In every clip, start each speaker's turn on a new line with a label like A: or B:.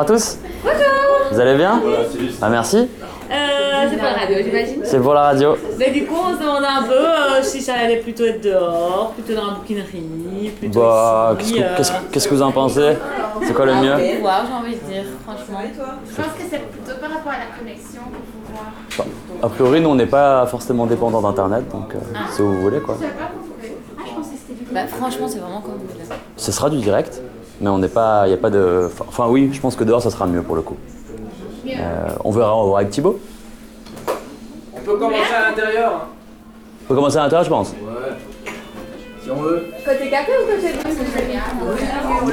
A: tous. Bonjour. Vous allez bien? Ah merci.
B: C'est pour la radio, j'imagine.
A: C'est pour la radio.
B: Mais du coup, on se demandait un peu si ça allait plutôt être dehors, plutôt dans la bouquinerie, plutôt ici.
A: Qu'est-ce que vous en pensez? C'est quoi le mieux?
B: J'ai envie de dire, franchement.
C: Je pense que c'est plutôt par rapport à la connexion qu'il faut voir.
A: A priori, nous on n'est pas forcément dépendant d'internet, donc si vous voulez quoi.
B: Franchement, c'est vraiment comme vous voulez.
A: Ce sera du direct, mais on n'est pas, il n'y a pas de. Enfin oui, je pense que dehors ça sera mieux pour le coup. On verra avec Thibaut.
D: On peut commencer à l'intérieur.
A: On peut commencer à l'intérieur, je pense.
D: Ouais. Si on veut.
C: Côté café ou côté bus?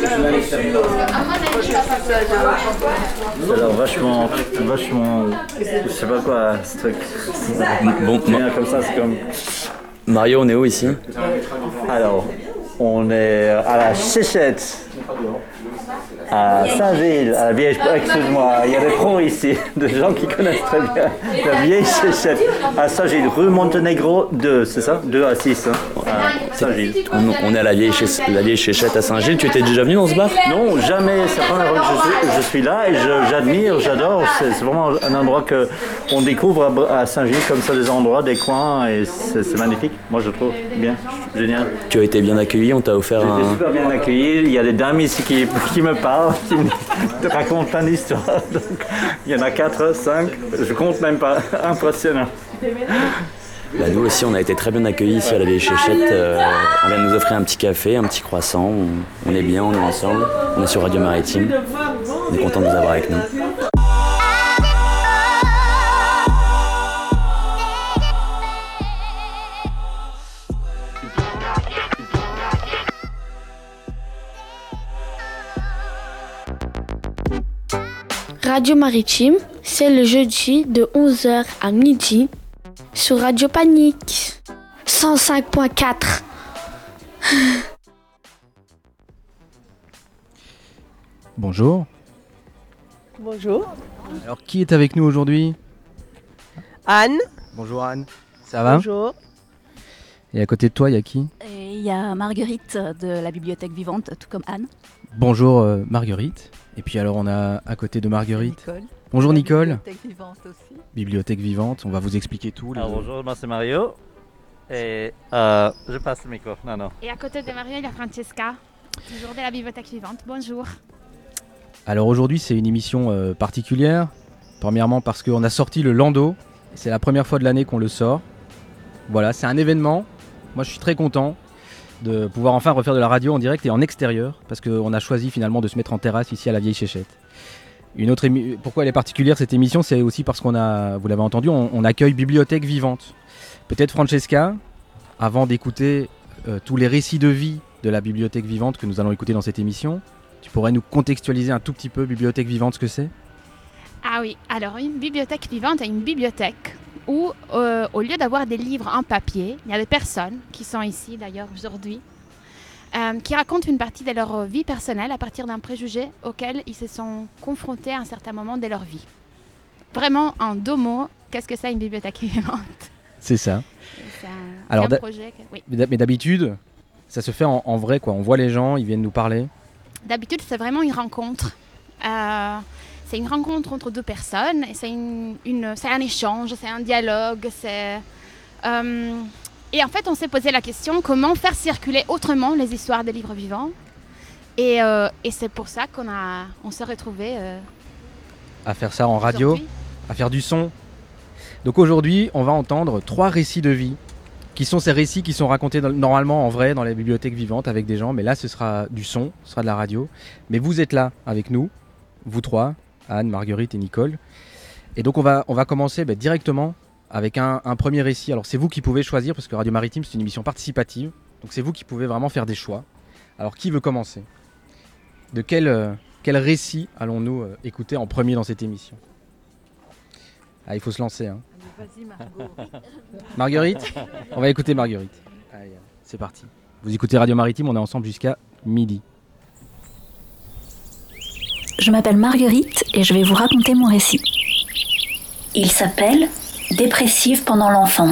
E: Ça a l'air vachement, je sais pas quoi, ce truc.
A: Bon,
E: Comme ça, c'est comme...
A: Mario, on est où ici?
E: Alors, on est à la Chéchette, à Saint-Gilles, à la vieille... Excuse-moi, il y a des pros ici, des gens qui connaissent très bien la vieille Chéchette, à Saint-Gilles, rue Monténégro 2, c'est ça? 2 à 6, hein, à Saint-Gilles.
A: On est à la vieille Chéchette à Saint-Gilles. Tu étais déjà venu dans ce bar?
E: Non, jamais, c'est la première fois que je suis là et j'admire, j'adore, c'est vraiment un endroit qu'on découvre à Saint-Gilles, comme ça, des endroits, des coins, et c'est magnifique, moi je trouve bien, génial.
A: Tu as été bien accueilli, on t'a offert
E: J'ai été super bien accueilli, il y a des dames ici qui me parlent, qui me racontent plein d'histoires, donc il y en a 4, 5, je compte même pas, impressionnant.
A: Bah, nous aussi, on a été très bien accueillis ici à la vieille Chéchette. On vient de nous offrir un petit café, un petit croissant. On est bien, on est ensemble. On est sur Radio Maritime. On est content de vous avoir avec nous.
F: Radio Maritime, c'est le jeudi de 11h à midi sur Radio Panique 105.4.
G: Bonjour.
H: Bonjour.
G: Alors, qui est avec nous aujourd'hui?
H: Anne.
G: Bonjour Anne. Ça va?
H: Bonjour.
G: Et à côté de toi, il y a qui?
I: Il y a Marguerite de la Bibliothèque Vivante, tout comme Anne.
G: Bonjour Marguerite. Et puis alors, on a à côté de Marguerite...
I: Nicole.
G: Bonjour Nicole.
I: Bibliothèque Vivante aussi.
G: Bibliothèque Vivante, on va vous expliquer tout.
E: Alors, bonjour, moi c'est Mario. Et je passe le micro. Non.
C: Et à côté de Mario, il y a Francesca, toujours de la Bibliothèque Vivante. Bonjour.
G: Alors aujourd'hui, c'est une émission particulière. Premièrement parce qu'on a sorti le Lando. C'est la première fois de l'année qu'on le sort. Voilà, c'est un événement. Moi, je suis très content de pouvoir enfin refaire de la radio en direct et en extérieur. Parce qu'on a choisi finalement de se mettre en terrasse ici à la vieille Chéchette. Pourquoi elle est particulière cette émission? C'est aussi parce qu'on a, vous l'avez entendu, on accueille Bibliothèque Vivante. Peut-être Francesca, avant d'écouter tous les récits de vie de la Bibliothèque Vivante que nous allons écouter dans cette émission, tu pourrais nous contextualiser un tout petit peu Bibliothèque Vivante, ce que c'est?
C: Ah oui, alors une bibliothèque vivante est une bibliothèque où, au lieu d'avoir des livres en papier, il y a des personnes qui sont ici d'ailleurs aujourd'hui, qui racontent une partie de leur vie personnelle à partir d'un préjugé auquel ils se sont confrontés à un certain moment de leur vie. Vraiment, en 2 mots, qu'est-ce que c'est une bibliothèque vivante?
G: C'est ça.
C: C'est
G: Alors,
C: un projet. Oui.
G: Mais d'habitude, ça se fait en vrai, quoi. On voit les gens, ils viennent nous parler.
C: D'habitude, c'est vraiment une rencontre. C'est une rencontre entre 2 personnes. Et c'est un échange, c'est un dialogue. Et en fait, on s'est posé la question comment faire circuler autrement les histoires des livres vivants. Et c'est pour ça qu'on s'est retrouvés
G: à faire ça en radio, à faire du son. Donc aujourd'hui, on va entendre 3 récits de vie, qui sont ces récits qui sont racontés normalement en vrai dans les bibliothèques vivantes avec des gens, mais là ce sera du son, ce sera de la radio. Mais vous êtes là avec nous, vous 3, Anne, Marguerite et Nicole. Et donc on va commencer directement avec un premier récit. Alors c'est vous qui pouvez choisir, parce que Radio Maritime c'est une émission participative, donc c'est vous qui pouvez vraiment faire des choix. Alors qui veut commencer? De quel récit allons-nous écouter en premier dans cette émission? Ah, il faut se lancer, hein.
I: Vas-y Margot.
G: Marguerite? On va écouter Marguerite. Allez, c'est parti. Vous écoutez Radio Maritime, on est ensemble jusqu'à midi.
I: Je m'appelle Marguerite et je vais vous raconter mon récit. Il s'appelle « Dépressive pendant l'enfance ».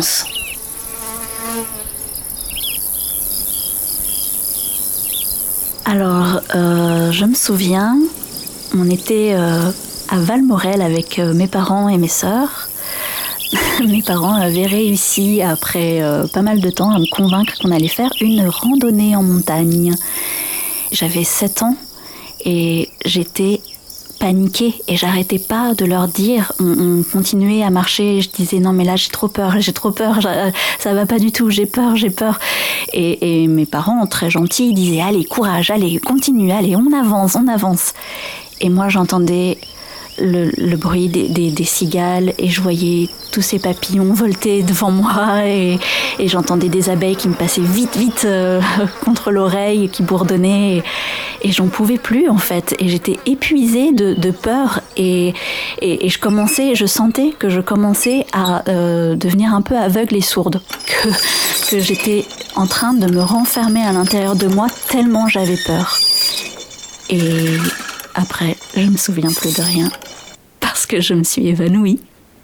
I: Alors, je me souviens, On était à Valmorel avec mes parents et mes sœurs. Mes parents avaient réussi, après pas mal de temps, à me convaincre qu'on allait faire une randonnée en montagne. J'avais 7 ans et j'étais paniquée et j'arrêtais pas de leur dire. On continuait à marcher et je disais non mais là j'ai trop peur, ça va pas du tout, j'ai peur. Et mes parents, très gentils, disaient allez, courage, allez, continue, allez, on avance. Et moi j'entendais le bruit des cigales et je voyais tous ces papillons volter devant moi et j'entendais des abeilles qui me passaient vite contre l'oreille et qui bourdonnaient et j'en pouvais plus en fait et j'étais épuisée de peur et je sentais que je commençais à devenir un peu aveugle et sourde, que j'étais en train de me renfermer à l'intérieur de moi tellement j'avais peur. Et après, je me souviens plus de rien, parce que je me suis évanouie.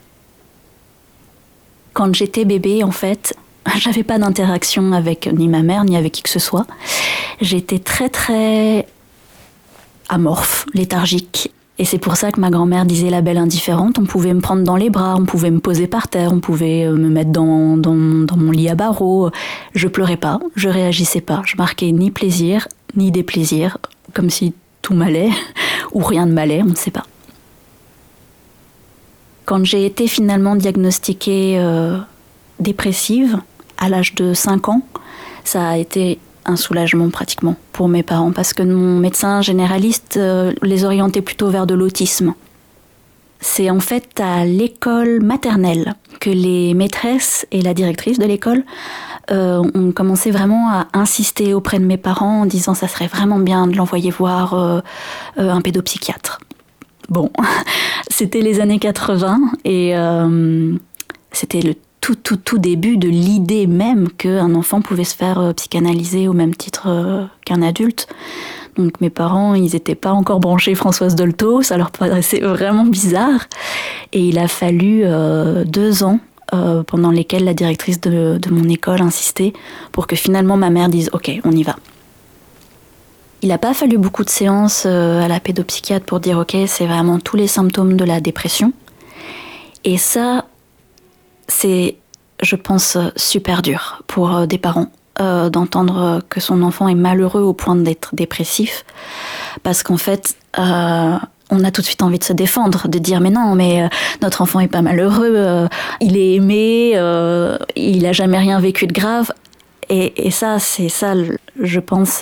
I: Quand j'étais bébé, en fait, j'avais pas d'interaction avec ni ma mère, ni avec qui que ce soit. J'étais très, très amorphe, léthargique. Et c'est pour ça que ma grand-mère disait la belle indifférente. On pouvait me prendre dans les bras, on pouvait me poser par terre, on pouvait me mettre dans mon lit à barreaux. Je pleurais pas, je réagissais pas. Je marquais ni plaisir, ni déplaisir, comme si tout m'allait, ou rien ne m'allait, on ne sait pas. Quand j'ai été finalement diagnostiquée dépressive, à l'âge de 5 ans, ça a été un soulagement pratiquement pour mes parents, parce que mon médecin généraliste les orientait plutôt vers de l'autisme. C'est en fait à l'école maternelle que les maîtresses et la directrice de l'école ont commencé vraiment à insister auprès de mes parents en disant ça serait vraiment bien de l'envoyer voir un pédopsychiatre. Bon, c'était les années 80 et c'était le tout début de l'idée même qu'un enfant pouvait se faire psychanalyser au même titre qu'un adulte. Donc mes parents, ils n'étaient pas encore branchés Françoise Dolto, ça leur paraissait vraiment bizarre. Et il a fallu 2 ans pendant lesquels la directrice de mon école insistait pour que finalement ma mère dise « Ok, on y va ». Il n'a pas fallu beaucoup de séances à la pédopsychiatre pour dire « Ok, c'est vraiment tous les symptômes de la dépression ». Et ça, c'est, je pense, super dur pour des parents d'entendre que son enfant est malheureux au point d'être dépressif. Parce qu'en fait, on a tout de suite envie de se défendre, de dire mais non, mais notre enfant est pas malheureux, il est aimé, il a jamais rien vécu de grave. Et ça, c'est ça, je pense,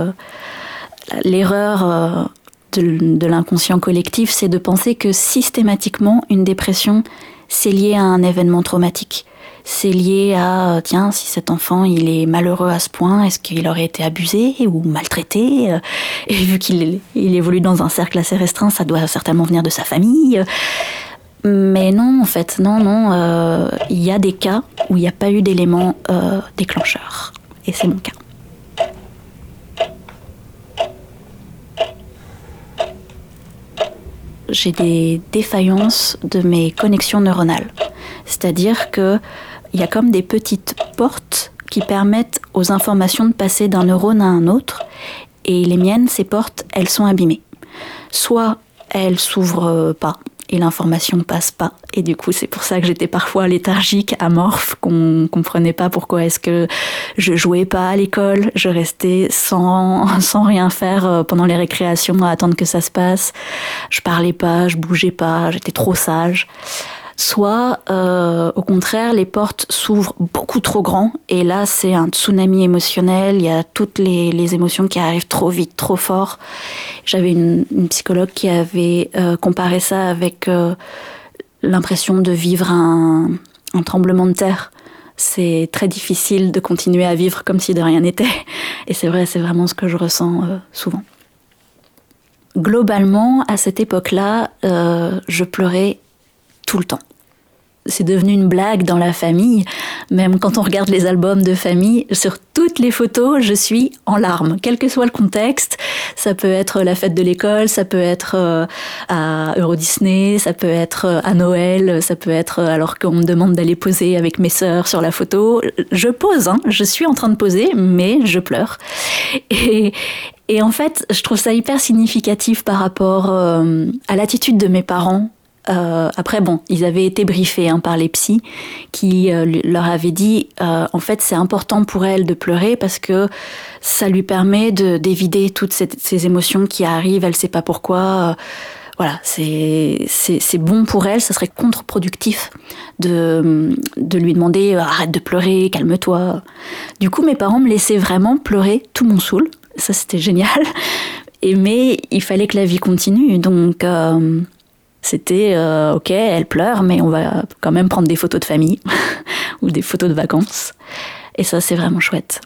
I: l'erreur de l'inconscient collectif, c'est de penser que systématiquement, une dépression, c'est lié à un événement traumatique. C'est lié à, tiens, si cet enfant, il est malheureux à ce point, est-ce qu'il aurait été abusé ou maltraité ? Et vu qu'il évolue dans un cercle assez restreint, ça doit certainement venir de sa famille. Mais non, en fait, non, il y a des cas où il n'y a pas eu d'élément déclencheur. Et c'est mon cas. J'ai des défaillances de mes connexions neuronales. C'est-à-dire qu'il y a comme des petites portes qui permettent aux informations de passer d'un neurone à un autre. Et les miennes, ces portes, elles sont abîmées. Soit elles s'ouvrent pas et l'information ne passe pas. Et du coup, c'est pour ça que j'étais parfois léthargique, amorphe, qu'on comprenait pas pourquoi est-ce que je jouais pas à l'école. Je restais sans rien faire pendant les récréations à attendre que ça se passe. Je parlais pas, je bougeais pas, j'étais trop sage. Soit, au contraire, les portes s'ouvrent beaucoup trop grand et là, c'est un tsunami émotionnel. Il y a toutes les émotions qui arrivent trop vite, trop fort. J'avais une psychologue qui avait comparé ça avec l'impression de vivre un tremblement de terre. C'est très difficile de continuer à vivre comme si de rien n'était. Et c'est vrai, c'est vraiment ce que je ressens souvent. Globalement, à cette époque-là, je pleurais tout le temps. c'est devenu une blague dans la famille. Même quand on regarde les albums de famille, sur toutes les photos, je suis en larmes, quel que soit le contexte. Ça peut être la fête de l'école, ça peut être à Euro Disney, ça peut être à Noël, ça peut être alors qu'on me demande d'aller poser avec mes sœurs sur la photo. Je pose, je suis en train de poser, mais je pleure. Et en fait, je trouve ça hyper significatif par rapport à l'attitude de mes parents. Après, bon, ils avaient été briefés par les psys qui leur avaient dit en fait, c'est important pour elle de pleurer parce que ça lui permet d'évider toutes ces émotions qui arrivent, elle sait pas pourquoi. Voilà, c'est bon pour elle, ça serait contre-productif de lui demander arrête de pleurer, calme-toi. Du coup, mes parents me laissaient vraiment pleurer tout mon saoul. Ça, c'était génial. Mais il fallait que la vie continue, donc c'était ok, elle pleure, mais on va quand même prendre des photos de famille ou des photos de vacances. Et ça, c'est vraiment chouette.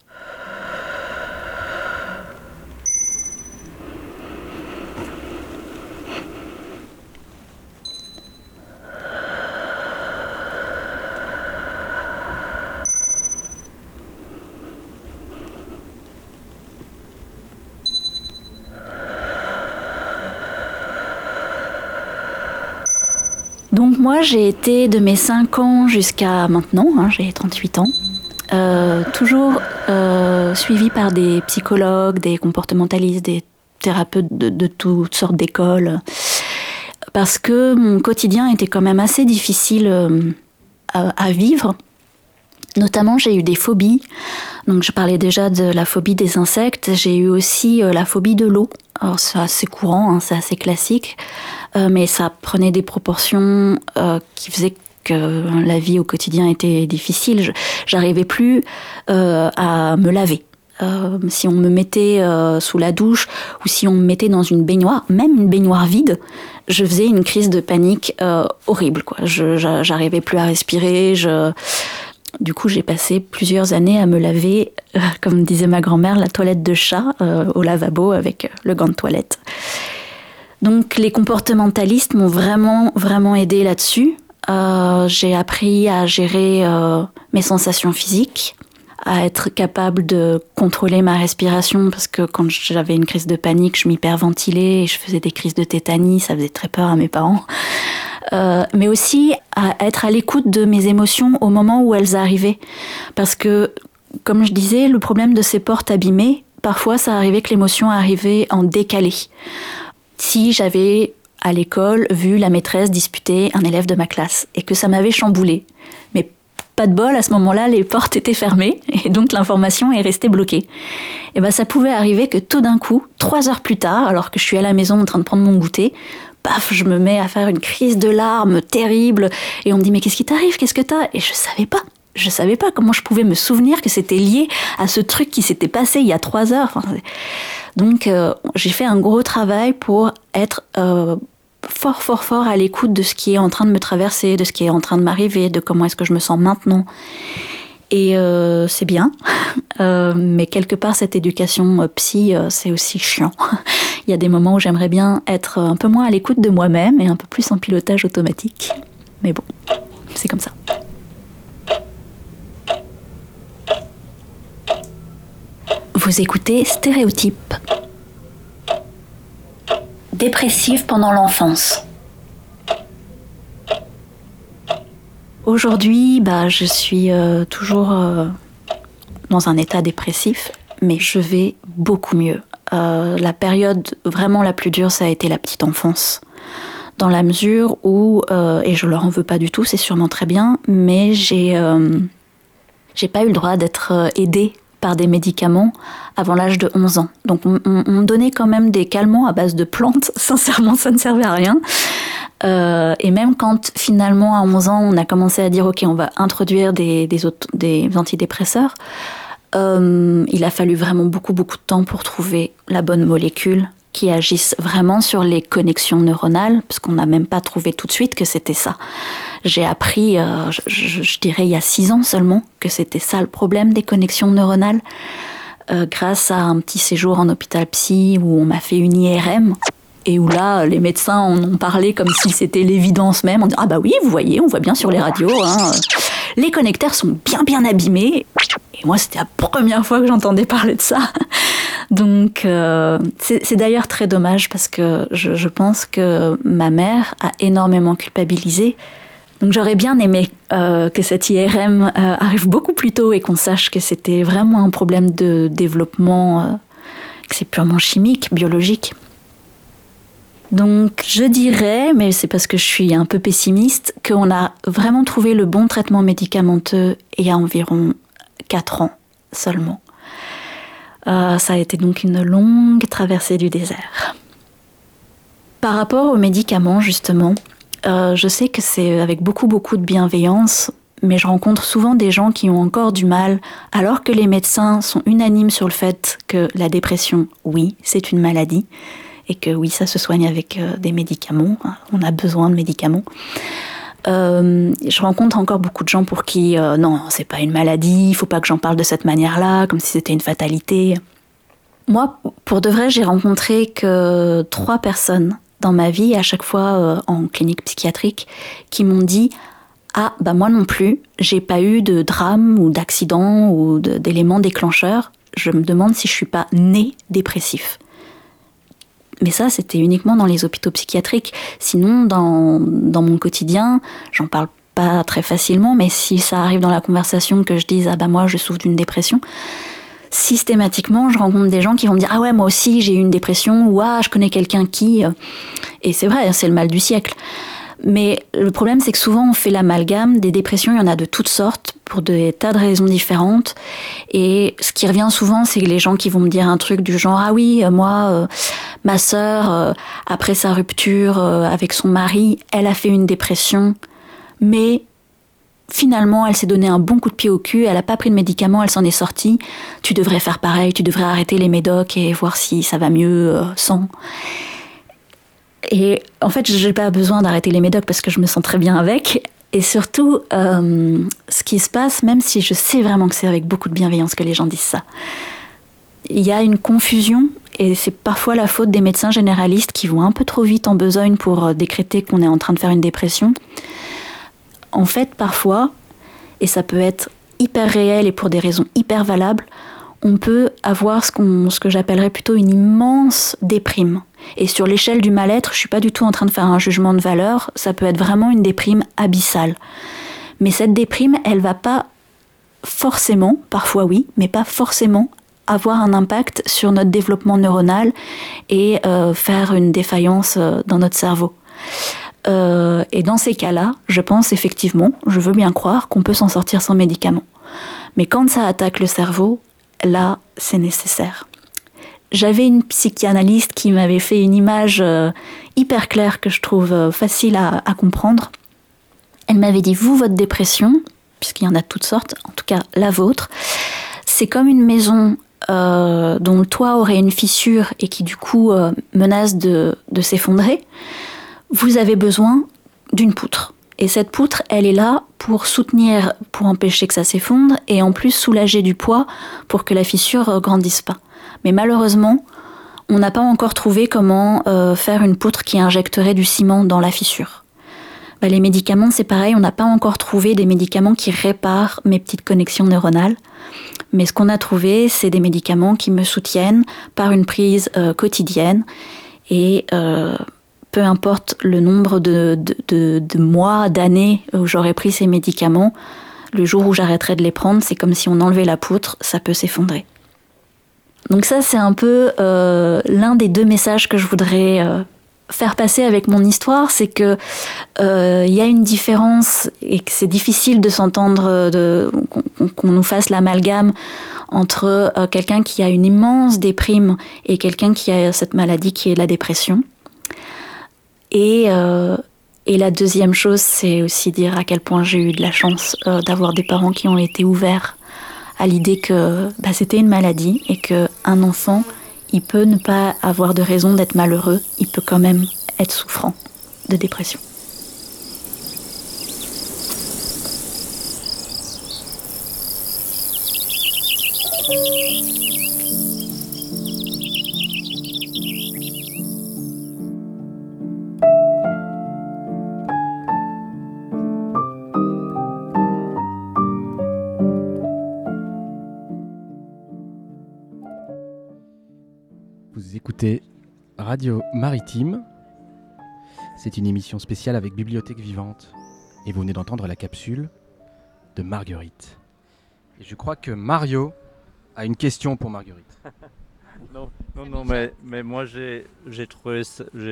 I: Donc moi, j'ai été de mes 5 ans jusqu'à maintenant, j'ai 38 ans, toujours suivie par des psychologues, des comportementalistes, des thérapeutes de toutes sortes d'écoles, parce que mon quotidien était quand même assez difficile à vivre. Notamment, j'ai eu des phobies. Donc, je parlais déjà de la phobie des insectes. J'ai eu aussi la phobie de l'eau. Alors, c'est assez courant, c'est assez classique. Mais ça prenait des proportions qui faisaient que la vie au quotidien était difficile. J'arrivais plus à me laver. Si on me mettait sous la douche ou si on me mettait dans une baignoire, même une baignoire vide, je faisais une crise de panique horrible, quoi. J'arrivais plus à respirer. Du coup, j'ai passé plusieurs années à me laver, comme disait ma grand-mère, la toilette de chat au lavabo avec le gant de toilette. Donc, les comportementalistes m'ont vraiment, vraiment aidée là-dessus. J'ai appris à gérer mes sensations physiques, à être capable de contrôler ma respiration, parce que quand j'avais une crise de panique, je m'hyperventilais et je faisais des crises de tétanie, ça faisait très peur à mes parents. Mais aussi à être à l'écoute de mes émotions au moment où elles arrivaient. Parce que, comme je disais, le problème de ces portes abîmées, parfois ça arrivait que l'émotion arrivait en décalé. Si j'avais, à l'école, vu la maîtresse disputer un élève de ma classe et que ça m'avait chamboulée, mais pas de bol, à ce moment-là, les portes étaient fermées et donc l'information est restée bloquée. Et ben, ça pouvait arriver que tout d'un coup, 3 heures plus tard, alors que je suis à la maison en train de prendre mon goûter, paf, je me mets à faire une crise de larmes terrible et on me dit mais qu'est-ce qui t'arrive, qu'est-ce que t'as ? Et je savais pas comment je pouvais me souvenir que c'était lié à ce truc qui s'était passé il y a 3 heures. Donc j'ai fait un gros travail pour être fort à l'écoute de ce qui est en train de me traverser, de ce qui est en train de m'arriver, de comment est-ce que je me sens maintenant. Et c'est bien, mais quelque part cette éducation psy, c'est aussi chiant. Il y a des moments où j'aimerais bien être un peu moins à l'écoute de moi-même et un peu plus en pilotage automatique. Mais bon, c'est comme ça. Vous écoutez Stéréotype. Dépressive pendant l'enfance. Aujourd'hui, je suis toujours dans un état dépressif, mais je vais beaucoup mieux. La période vraiment la plus dure, ça a été la petite enfance. Dans la mesure où, et je leur en veux pas du tout, c'est sûrement très bien, mais j'ai pas eu le droit d'être aidée par des médicaments avant l'âge de 11 ans. Donc on me donnait quand même des calmants à base de plantes. Sincèrement, ça ne servait à rien. Et même quand finalement à 11 ans, on a commencé à dire ok, on va introduire des antidépresseurs, il a fallu vraiment beaucoup de temps pour trouver la bonne molécule qui agisse vraiment sur les connexions neuronales, parce qu'on n'a même pas trouvé tout de suite que c'était ça. J'ai appris, je dirais il y a 6 ans seulement, que c'était ça le problème des connexions neuronales, grâce à un petit séjour en hôpital psy où on m'a fait une IRM. et où là, les médecins en ont parlé comme si c'était l'évidence même, en disant « Ah bah oui, vous voyez, on voit bien sur les radios, hein, les connecteurs sont bien abîmés. » Et moi, c'était la première fois que j'entendais parler de ça. Donc, c'est d'ailleurs très dommage parce que je pense que ma mère a énormément culpabilisé. Donc, j'aurais bien aimé que cette IRM arrive beaucoup plus tôt et qu'on sache que c'était vraiment un problème de développement, que c'est purement chimique, biologique. Donc, je dirais, mais c'est parce que je suis un peu pessimiste, qu'on a vraiment trouvé le bon traitement médicamenteux il y a environ 4 ans seulement. Ça a été donc une longue traversée du désert. Par rapport aux médicaments, justement, je sais que c'est avec beaucoup de bienveillance, mais je rencontre souvent des gens qui ont encore du mal, alors que les médecins sont unanimes sur le fait que la dépression, oui, c'est une maladie, et que oui, ça se soigne avec des médicaments, hein, on a besoin de médicaments. Je rencontre encore beaucoup de gens pour qui non, c'est pas une maladie, il faut pas que j'en parle de cette manière-là, comme si c'était une fatalité. Moi, pour de vrai, j'ai rencontré que 3 personnes dans ma vie, à chaque fois en clinique psychiatrique, qui m'ont dit « Ah, bah moi non plus, j'ai pas eu de drame ou d'accident ou d'éléments déclencheurs, je me demande si je suis pas né dépressif ». Mais ça, c'était uniquement dans les hôpitaux psychiatriques. Sinon, dans mon quotidien, j'en parle pas très facilement, mais si ça arrive dans la conversation que je dise « Ah bah moi, je souffre d'une dépression », systématiquement, je rencontre des gens qui vont me dire « Ah ouais, moi aussi, j'ai eu une dépression » ou « Ah, je connais quelqu'un qui… » Et c'est vrai, c'est le mal du siècle. Mais le problème, c'est que souvent, on fait l'amalgame. Des dépressions, il y en a de toutes sortes, pour des tas de raisons différentes. Et ce qui revient souvent, c'est les gens qui vont me dire un truc du genre « Ah oui, moi, ma sœur, après sa rupture avec son mari, elle a fait une dépression, mais finalement, elle s'est donné un bon coup de pied au cul, elle n'a pas pris de médicaments, elle s'en est sortie. Tu devrais faire pareil, tu devrais arrêter les médocs et voir si ça va mieux sans. » Et en fait, je n'ai pas besoin d'arrêter les médocs parce que je me sens très bien avec. Et surtout, ce qui se passe, même si je sais vraiment que c'est avec beaucoup de bienveillance que les gens disent ça, il y a une confusion et c'est parfois la faute des médecins généralistes qui vont un peu trop vite en besogne pour décréter qu'on est en train de faire une dépression. En fait, parfois, et ça peut être hyper réel et pour des raisons hyper valables, on peut avoir ce que j'appellerais plutôt une immense déprime. Et sur l'échelle du mal-être, je suis pas du tout en train de faire un jugement de valeur, ça peut être vraiment une déprime abyssale. Mais cette déprime, elle va pas forcément, parfois oui, mais pas forcément avoir un impact sur notre développement neuronal et faire une défaillance dans notre cerveau. Et dans ces cas-là, je pense effectivement, je veux bien croire qu'on peut s'en sortir sans médicaments. Mais quand ça attaque le cerveau, là, c'est nécessaire. J'avais une psychanalyste qui m'avait fait une image hyper claire que je trouve facile à comprendre. Elle m'avait dit, vous, votre dépression, puisqu'il y en a de toutes sortes, en tout cas la vôtre, c'est comme une maison dont le toit aurait une fissure et qui du coup menace de s'effondrer. Vous avez besoin d'une poutre. Et cette poutre, elle est là pour soutenir, pour empêcher que ça s'effondre et en plus soulager du poids pour que la fissure grandisse pas. Mais malheureusement, on n'a pas encore trouvé comment faire une poutre qui injecterait du ciment dans la fissure. Les médicaments, c'est pareil, on n'a pas encore trouvé des médicaments qui réparent mes petites connexions neuronales. Mais ce qu'on a trouvé, c'est des médicaments qui me soutiennent par une prise quotidienne. Et peu importe le nombre de mois, d'années où j'aurais pris ces médicaments, le jour où j'arrêterai de les prendre, c'est comme si on enlevait la poutre, ça peut s'effondrer. Donc ça, c'est un peu l'un des 2 messages que je voudrais faire passer avec mon histoire, c'est que y a une différence et que c'est difficile de s'entendre, qu'on nous fasse l'amalgame entre quelqu'un qui a une immense déprime et quelqu'un qui a cette maladie qui est la dépression. Et la deuxième chose, c'est aussi dire à quel point j'ai eu de la chance d'avoir des parents qui ont été ouverts à l'idée que c'était une maladie et qu'un enfant, il peut ne pas avoir de raison d'être malheureux, il peut quand même être souffrant de dépression.
G: écoutez Radio Maritime. C'est une émission spéciale avec Bibliothèque Vivante. Et vous venez d'entendre la capsule de Marguerite. Et je crois que Mario a une question pour Marguerite.
E: Non, mais moi j'ai trouvé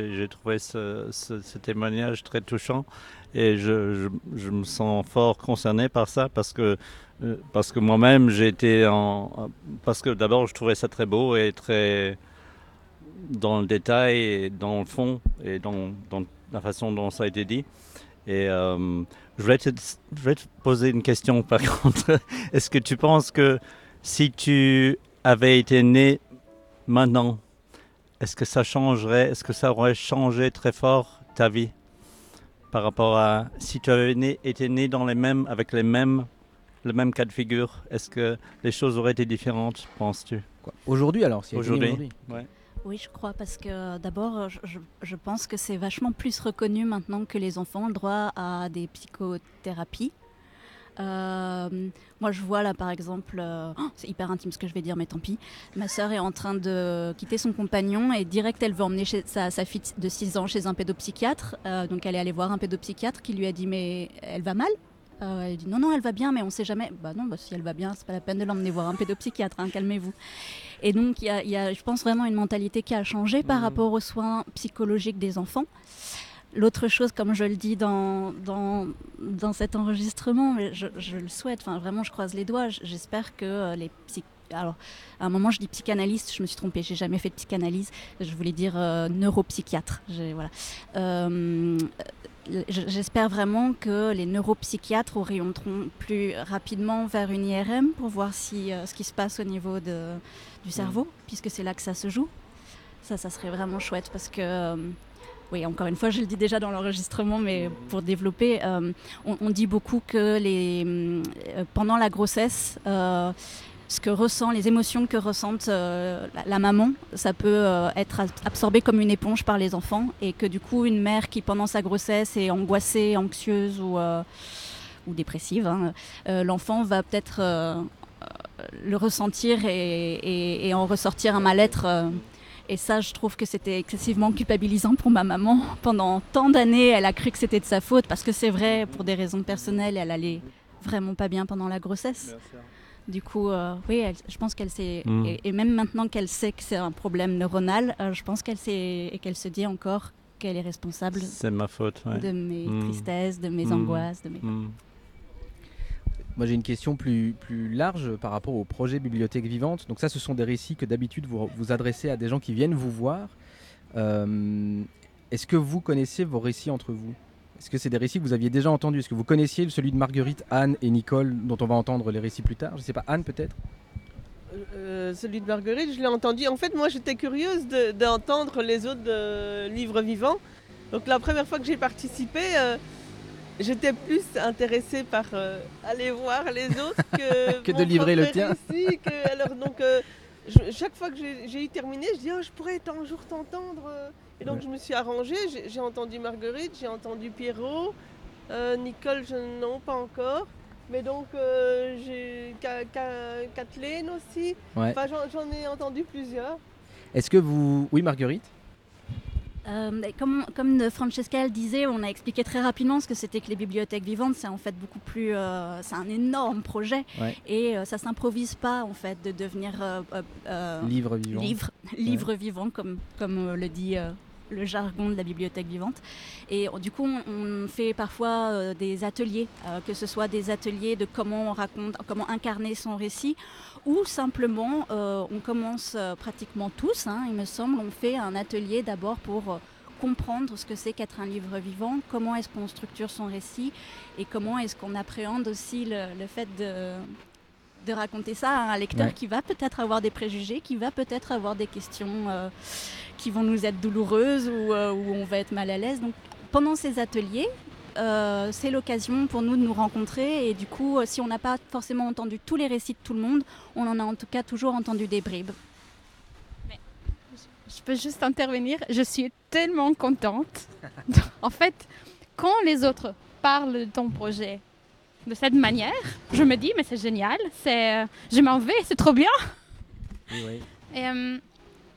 E: ce témoignage très touchant et je me sens fort concerné par ça parce que moi-même j'ai été parce que d'abord je trouvais ça très beau et très dans le détail et dans le fond et dans la façon dont ça a été dit. Et je voulais te poser une question par contre. Est-ce que tu penses que si tu avais été né maintenant, est-ce que ça changerait, est-ce que ça aurait changé très fort ta vie par rapport à si tu avais été né dans avec le même cas de figure, est-ce que les choses auraient été différentes, penses-tu?
G: Aujourd'hui alors, si
E: aujourd'hui, ouais.
I: Oui, je crois, parce que d'abord, je pense que c'est vachement plus reconnu maintenant que les enfants ont le droit à des psychothérapies. Moi je vois là par exemple, c'est hyper intime ce que je vais dire mais tant pis, ma sœur est en train de quitter son compagnon et direct elle veut emmener sa fille de 6 ans chez un pédopsychiatre, donc elle est allée voir un pédopsychiatre qui lui a dit mais elle va mal, elle dit non elle va bien mais on sait jamais, si elle va bien c'est pas la peine de l'emmener voir un pédopsychiatre, calmez-vous. Et donc il y a je pense vraiment une mentalité qui a changé par rapport aux soins psychologiques des enfants. L'autre chose, comme je le dis dans cet enregistrement, mais je le souhaite, vraiment je croise les doigts, j'espère que les alors, à un moment je dis psychanalyste, je me suis trompée, j'ai jamais fait de psychanalyse, je voulais dire neuropsychiatre. Voilà. J'espère vraiment que les neuropsychiatres orienteront plus rapidement vers une IRM pour voir ce qui se passe au niveau du cerveau, puisque c'est là que ça se joue. Ça serait vraiment chouette parce que... oui, encore une fois, je le dis déjà dans l'enregistrement, mais pour développer, on dit beaucoup que pendant la grossesse, les émotions que ressentent la maman, ça peut être absorbé comme une éponge par les enfants, et que du coup, une mère qui pendant sa grossesse est angoissée, anxieuse ou dépressive, l'enfant va peut-être le ressentir et en ressortir un mal-être. Et ça, je trouve que c'était excessivement culpabilisant pour ma maman. Pendant tant d'années, elle a cru que c'était de sa faute, parce que c'est vrai, pour des raisons personnelles, elle allait vraiment pas bien pendant la grossesse. Du coup, oui, je pense qu'elle sait, et même maintenant qu'elle sait que c'est un problème neuronal, je pense qu'elle sait et qu'elle se dit encore qu'elle est responsable.
E: C'est ma faute, ouais.
I: De mes tristesses, de mes angoisses, de mes...
G: Moi j'ai une question plus large par rapport au projet Bibliothèque Vivante. Donc ça, ce sont des récits que d'habitude vous adressez à des gens qui viennent vous voir. Est-ce que vous connaissez vos récits entre vous? Est-ce que c'est des récits que vous aviez déjà entendus? Est-ce que vous connaissiez celui de Marguerite, Anne et Nicole, dont on va entendre les récits plus tard? Je ne sais pas, Anne peut-être?
H: Celui de Marguerite, je l'ai entendu. En fait, moi j'étais curieuse d'entendre les autres livres vivants. Donc la première fois que j'ai participé... j'étais plus intéressée par aller voir les autres que
G: de livrer le tien.
H: Chaque fois que j'ai eu terminé, je dis je pourrais un jour t'entendre. Et donc je me suis arrangée, j'ai entendu Marguerite, j'ai entendu Pierrot, Nicole, non pas encore. Mais donc j'ai Kathleen aussi.
G: Ouais.
H: Enfin, j'en ai entendu plusieurs.
G: Est-ce que vous... Oui, Marguerite?
I: Comme Francesca le disait, on a expliqué très rapidement ce que c'était que les bibliothèques vivantes. C'est en fait beaucoup plus, c'est un énorme projet, et ça s'improvise pas en fait de devenir
G: livre vivant.
I: Livre vivant comme le dit le jargon de la bibliothèque vivante. Et du coup, on fait parfois des ateliers, que ce soit des ateliers de comment on raconte, comment incarner son récit, ou simplement, on commence pratiquement tous, il me semble, on fait un atelier d'abord pour comprendre ce que c'est qu'être un livre vivant, comment est-ce qu'on structure son récit, et comment est-ce qu'on appréhende aussi le fait de raconter ça à un lecteur qui va peut-être avoir des préjugés, qui va peut-être avoir des questions qui vont nous être douloureuses ou où on va être mal à l'aise. Donc pendant ces ateliers, c'est l'occasion pour nous de nous rencontrer, et du coup, si on n'a pas forcément entendu tous les récits de tout le monde, on en a en tout cas toujours entendu des bribes.
C: Mais je peux juste intervenir, je suis tellement contente. En fait, quand les autres parlent de ton projet de cette manière, je me dis mais c'est génial, je m'en vais, c'est trop bien.
G: Oui.
C: Et,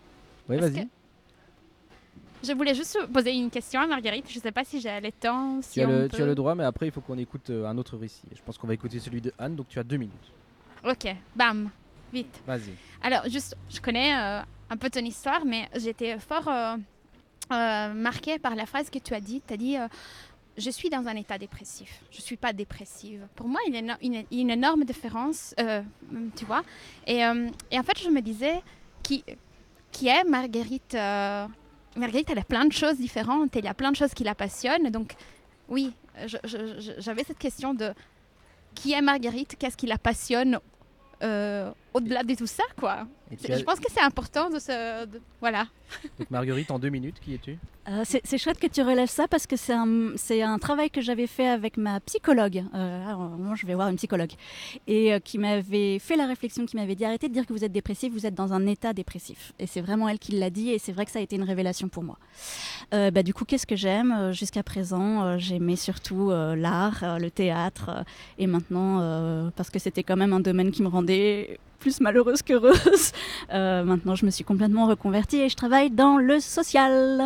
G: Oui, vas-y.
C: Je voulais juste poser une question à Marguerite. Je ne sais pas si j'ai le temps.
G: Tu as le droit, mais après, il faut qu'on écoute un autre récit. Je pense qu'on va écouter celui de Anne, donc tu as 2 minutes.
C: Ok, bam, vite.
G: Vas-y.
C: Alors, juste, je connais un peu ton histoire, mais j'étais fort marquée par la phrase que tu as dit. Tu as dit je suis dans un état dépressif. Je ne suis pas dépressive. Pour moi, il y a une énorme différence, tu vois. Et en fait, je me disais, qui est Marguerite Marguerite, elle a plein de choses différentes et il y a plein de choses qui la passionnent. Donc, oui, j'avais cette question de qui est Marguerite, qu'est-ce qui la passionne au-delà de tout ça, quoi. Je pense que c'est important voilà.
G: Donc Marguerite, en 2 minutes, qui es-tu ?
I: C'est chouette que tu relèves ça parce que c'est un travail que j'avais fait avec ma psychologue. Moi, je vais voir une psychologue. Et qui m'avait fait la réflexion, qui m'avait dit arrêtez de dire que vous êtes dépressif, vous êtes dans un état dépressif. Et c'est vraiment elle qui l'a dit et c'est vrai que ça a été une révélation pour moi. Du coup, qu'est-ce que j'aime ? Jusqu'à présent, j'aimais surtout l'art, le théâtre. Et maintenant, parce que c'était quand même un domaine qui me rendait plus malheureuse qu'heureuse. Maintenant, je me suis complètement reconvertie et je travaille dans le social.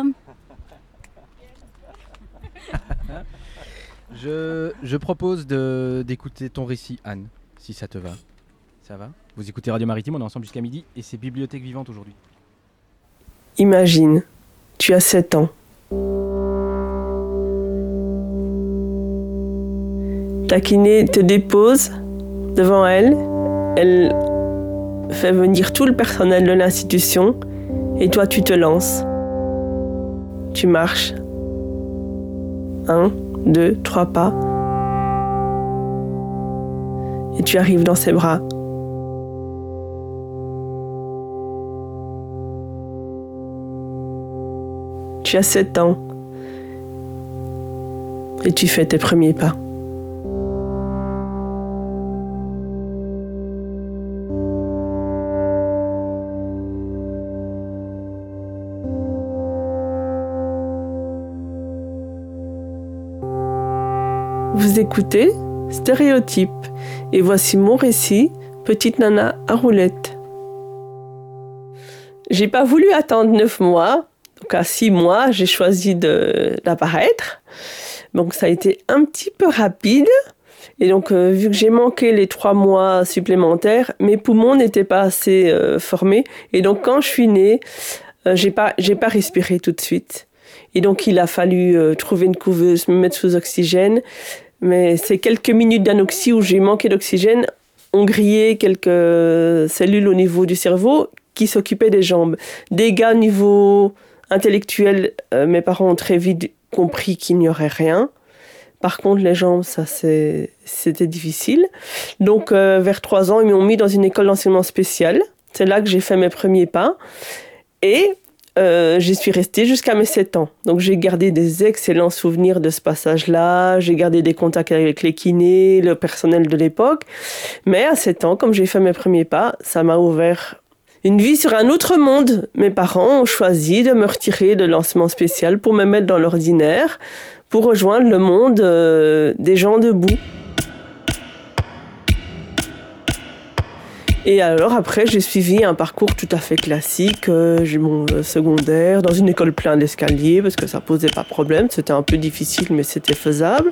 G: Je propose d'écouter ton récit, Anne, si ça te va. Ça va ? Vous écoutez Radio Maritime, on est ensemble jusqu'à midi et c'est Bibliothèque Vivante aujourd'hui.
H: Imagine, tu as 7 ans. Ta kiné te dépose devant elle. Elle fait venir tout le personnel de l'institution et toi tu te lances. Tu marches. 1, 2, 3 pas. Et tu arrives dans ses bras. Tu as 7 ans. Et tu fais tes premiers pas. Vous écoutez Stéréotype et voici mon récit, Petite nana à roulettes. J'ai pas voulu attendre 9 mois, donc à 6 mois j'ai choisi d'apparaître. Donc ça a été un petit peu rapide et donc vu que j'ai manqué les 3 mois supplémentaires, mes poumons n'étaient pas assez formés et donc quand je suis née, j'ai pas respiré tout de suite. Et donc il a fallu trouver une couveuse, me mettre sous oxygène. Mais ces quelques minutes d'anoxie où j'ai manqué d'oxygène ont grillé quelques cellules au niveau du cerveau qui s'occupaient des jambes. Dégâts au niveau intellectuel, mes parents ont très vite compris qu'il n'y aurait rien. Par contre, les jambes, c'était difficile. Donc, vers 3 ans, ils m'ont mis dans une école d'enseignement spécial. C'est là que j'ai fait mes premiers pas. Et j'y suis restée jusqu'à mes 7 ans. Donc j'ai gardé des excellents souvenirs de ce passage-là, j'ai gardé des contacts avec les kinés, le personnel de l'époque. Mais à 7 ans, comme j'ai fait mes premiers pas, ça m'a ouvert une vie sur un autre monde. Mes parents ont choisi de me retirer de l'enseignement spécial pour me mettre dans l'ordinaire, pour rejoindre le monde des gens debout. Et alors après, j'ai suivi un parcours tout à fait classique. J'ai mon secondaire dans une école pleine d'escaliers parce que ça posait pas problème. C'était un peu difficile, mais c'était faisable.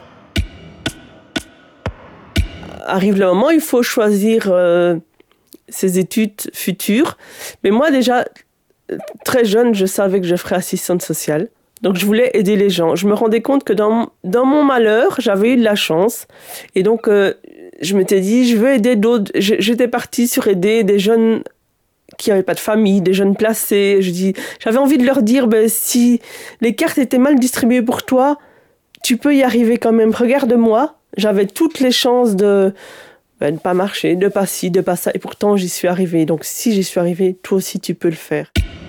H: Arrive le moment, il faut choisir ses études futures. Mais moi déjà, très jeune, je savais que je ferais assistante sociale. Donc je voulais aider les gens. Je me rendais compte que dans mon malheur, j'avais eu de la chance. Et donc je m'étais dit, je veux aider d'autres. J'étais partie sur aider des jeunes qui n'avaient pas de famille, des jeunes placés. J'avais envie de leur dire, si les cartes étaient mal distribuées pour toi, tu peux y arriver quand même. Regarde-moi, j'avais toutes les chances de ne pas marcher, de pas ci, de pas ça. Et pourtant, j'y suis arrivée. Donc si j'y suis arrivée, toi aussi, tu peux le faire.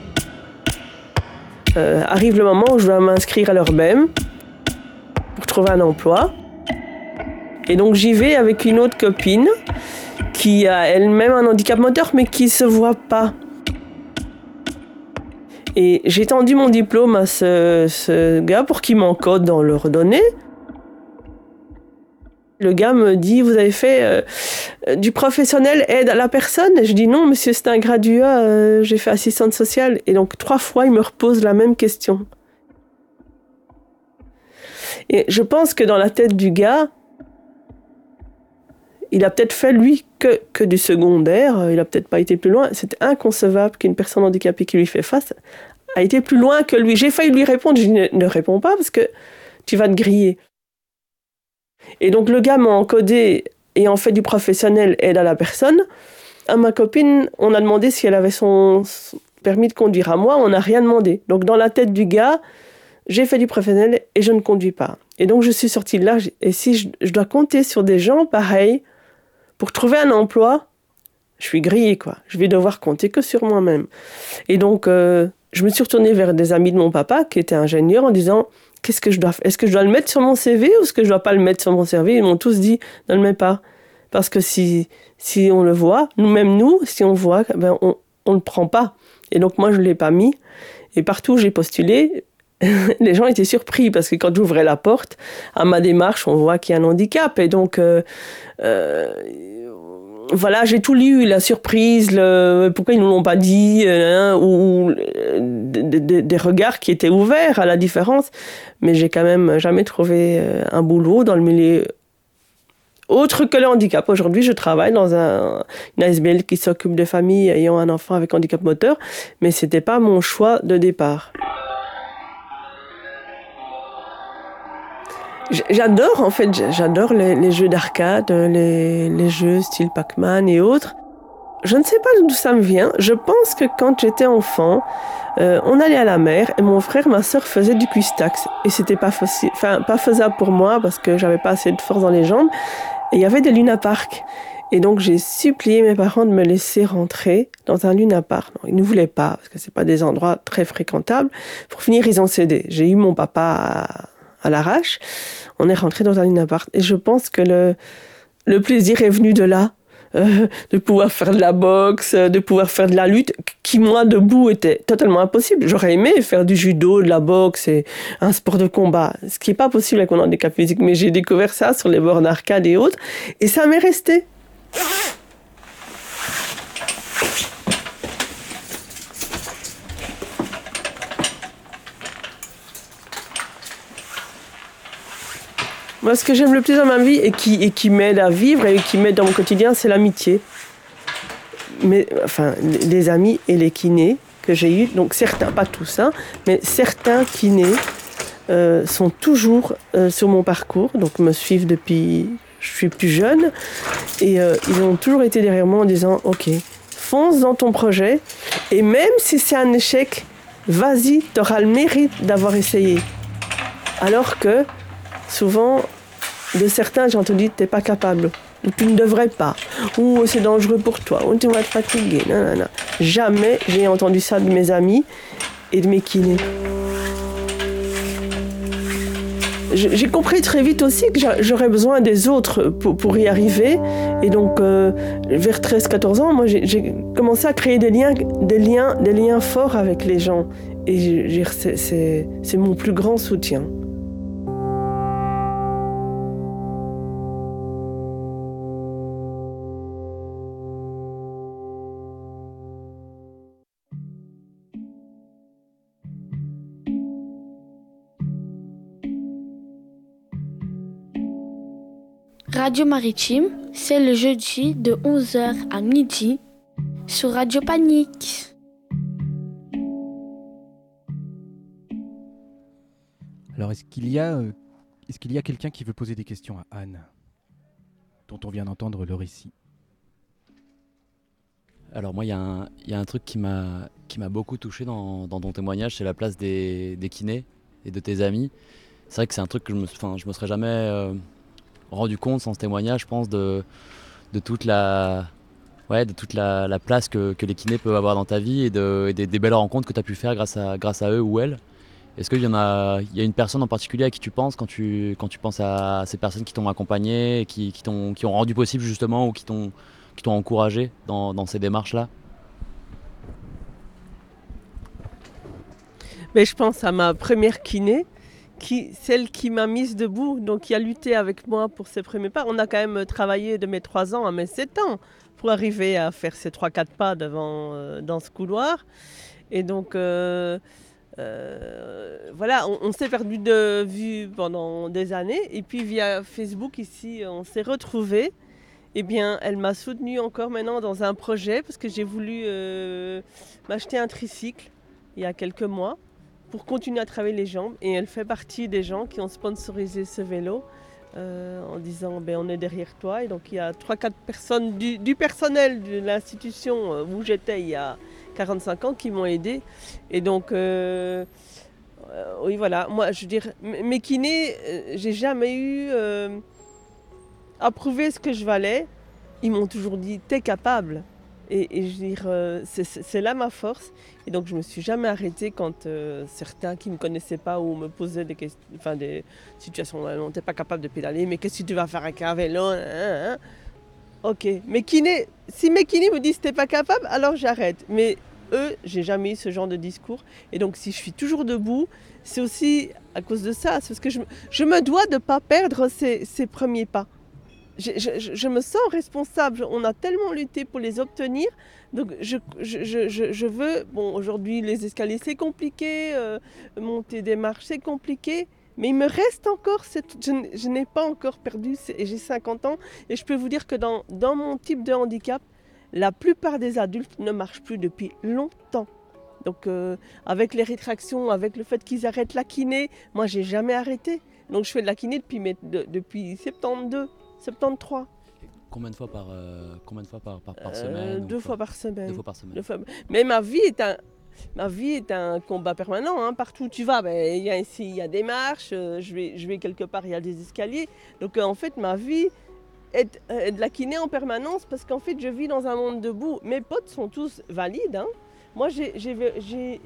H: Arrive le moment où je dois m'inscrire à l'URBEM pour trouver un emploi. Et donc j'y vais avec une autre copine qui a elle-même un handicap moteur mais qui ne se voit pas. Et j'ai tendu mon diplôme à ce gars pour qu'il m'encode dans le redonné. Le gars me dit, vous avez fait du professionnel aide à la personne? Et je dis non, monsieur, c'est un graduat, j'ai fait assistante sociale. Et donc 3 fois, il me repose la même question. Et je pense que dans la tête du gars, il a peut-être fait, lui, que du secondaire. Il a peut-être pas été plus loin. C'est inconcevable qu'une personne handicapée qui lui fait face a été plus loin que lui. J'ai failli lui répondre. Je dis, ne réponds pas parce que tu vas te griller. Et donc, le gars m'a encodé et en fait du professionnel aide à la personne. À ma copine, on a demandé si elle avait son permis de conduire. À moi, on n'a rien demandé. Donc, dans la tête du gars, j'ai fait du professionnel et je ne conduis pas. Et donc, je suis sortie de là. Et si je dois compter sur des gens pareils pour trouver un emploi, je suis grillée, quoi. Je vais devoir compter que sur moi-même. Et donc, je me suis retournée vers des amis de mon papa qui étaient ingénieurs en disant, qu'est-ce que je dois faire? Est-ce que je dois le mettre sur mon CV ou est-ce que je ne dois pas le mettre sur mon CV? Ils m'ont tous dit, ne le mets pas. Parce que si on le voit, nous, si on le voit, ben on ne le prend pas. Et donc, moi, je ne l'ai pas mis. Et partout où j'ai postulé, les gens étaient surpris parce que quand j'ouvrais la porte, à ma démarche, on voit qu'il y a un handicap. Et donc, voilà, j'ai tout lu, la surprise, pourquoi ils ne nous l'ont pas dit, ou des regards qui étaient ouverts à la différence. Mais j'ai quand même jamais trouvé un boulot dans le milieu autre que le handicap. Aujourd'hui, je travaille dans une ASBL qui s'occupe des familles ayant un enfant avec handicap moteur, mais ce n'était pas mon choix de départ. J'adore les jeux d'arcade, les jeux style Pac-Man et autres. Je ne sais pas d'où ça me vient. Je pense que quand j'étais enfant, on allait à la mer et mon frère, ma sœur faisaient du cuistax. Et c'était pas faisable pour moi parce que j'avais pas assez de force dans les jambes. Et il y avait des lunaparks. Et donc j'ai supplié mes parents de me laisser rentrer dans un lunapark. Non, ils ne voulaient pas parce que c'est pas des endroits très fréquentables. Pour finir, ils ont cédé. J'ai eu mon papa à l'arrache, on est rentré dans un lunapark. Et je pense que le plaisir est venu de là, de pouvoir faire de la boxe, de pouvoir faire de la lutte, qui moi debout était totalement impossible. J'aurais aimé faire du judo, de la boxe et un sport de combat, ce qui n'est pas possible avec mon handicap physique, mais j'ai découvert ça sur les bornes d'arcade et autres, et ça m'est resté. Moi, ce que j'aime le plus dans ma vie et qui m'aide à vivre et qui m'aide dans mon quotidien, c'est l'amitié. Mais, enfin, les amis et les kinés que j'ai eus, donc certains, pas tous, hein, mais certains kinés sont toujours sur mon parcours, donc me suivent depuis je suis plus jeune. Et ils ont toujours été derrière moi en disant « Ok, fonce dans ton projet et même si c'est un échec, vas-y, tu auras le mérite d'avoir essayé. » Alors que souvent, de certains, j'ai entendu « t'es pas capable » ou « tu ne devrais pas » ou « c'est dangereux pour toi » ou « tu vas te fatiguer ». Jamais j'ai entendu ça de mes amis et de mes kinés. J'ai compris très vite aussi que j'aurais besoin des autres pour y arriver. Et donc, vers 13-14 ans, moi, j'ai commencé à créer des liens forts avec les gens. Et c'est mon plus grand soutien.
F: Radio Maritime, c'est le jeudi de 11h à midi sur Radio Panique.
G: Alors, est-ce qu'il y a quelqu'un qui veut poser des questions à Anne, dont on vient d'entendre le récit?
A: Alors moi, il y a un truc qui m'a beaucoup touché dans ton témoignage, c'est la place des kinés et de tes amis. C'est vrai que c'est un truc que je me serais jamais rendu compte sans ce témoignage, je pense, de toute la place que les kinés peuvent avoir dans ta vie et des belles rencontres que tu as pu faire grâce à eux ou elles. Est-ce qu'il y a une personne en particulier à qui tu penses quand tu penses à ces personnes qui t'ont accompagné, et qui ont rendu possible justement ou qui t'ont encouragé dans ces démarches-là?
H: Mais je pense à ma première kiné celle qui m'a mise debout, donc qui a lutté avec moi pour ses premiers pas. On a quand même travaillé de mes 3 ans à mes 7 ans pour arriver à faire ces 3-4 pas dans ce couloir. Et donc, voilà, on s'est perdu de vue pendant des années. Et puis via Facebook, ici, on s'est retrouvés. Eh bien, elle m'a soutenue encore maintenant dans un projet parce que j'ai voulu m'acheter un tricycle il y a quelques mois pour continuer à travailler les jambes. Et elle fait partie des gens qui ont sponsorisé ce vélo en disant on est derrière toi. Et donc il y a 3-4 personnes du personnel de l'institution où j'étais il y a 45 ans qui m'ont aidé. Et donc oui voilà, moi je veux dire, mes kinés, j'ai jamais eu à prouver ce que je valais. Ils m'ont toujours dit t'es capable. Et je veux dire, c'est là ma force. Et donc je me suis jamais arrêtée quand certains qui ne me connaissaient pas ou me posaient des situations, non, t'es pas capable de pédaler, mais qu'est-ce que tu vas faire avec un vélo, hein. Ok, si mes kinés me disent t'es pas capable, alors j'arrête. Mais eux, j'ai jamais eu ce genre de discours. Et donc si je suis toujours debout, c'est aussi à cause de ça. C'est parce que je me dois de ne pas perdre ces premiers pas. Je me sens responsable. On a tellement lutté pour les obtenir. Donc je veux... Bon, aujourd'hui, les escaliers, c'est compliqué. Monter des marches, c'est compliqué. Mais il me reste encore... Je n'ai pas encore perdu. Et j'ai 50 ans. Et je peux vous dire que dans mon type de handicap, la plupart des adultes ne marchent plus depuis longtemps. Donc avec les rétractions, avec le fait qu'ils arrêtent la kiné, moi, j'ai jamais arrêté. Donc je fais de la kiné depuis 72. 73.
A: Combien de fois par semaine
H: 2 fois par semaine.
A: 2 fois par semaine.
H: Mais ma vie est un combat permanent. Hein. Partout où tu vas, il y a des marches, je vais quelque part, il y a des escaliers. Donc en fait, ma vie est de la kiné en permanence parce qu'en fait, je vis dans un monde debout. Mes potes sont tous valides. Hein. Moi, j'ai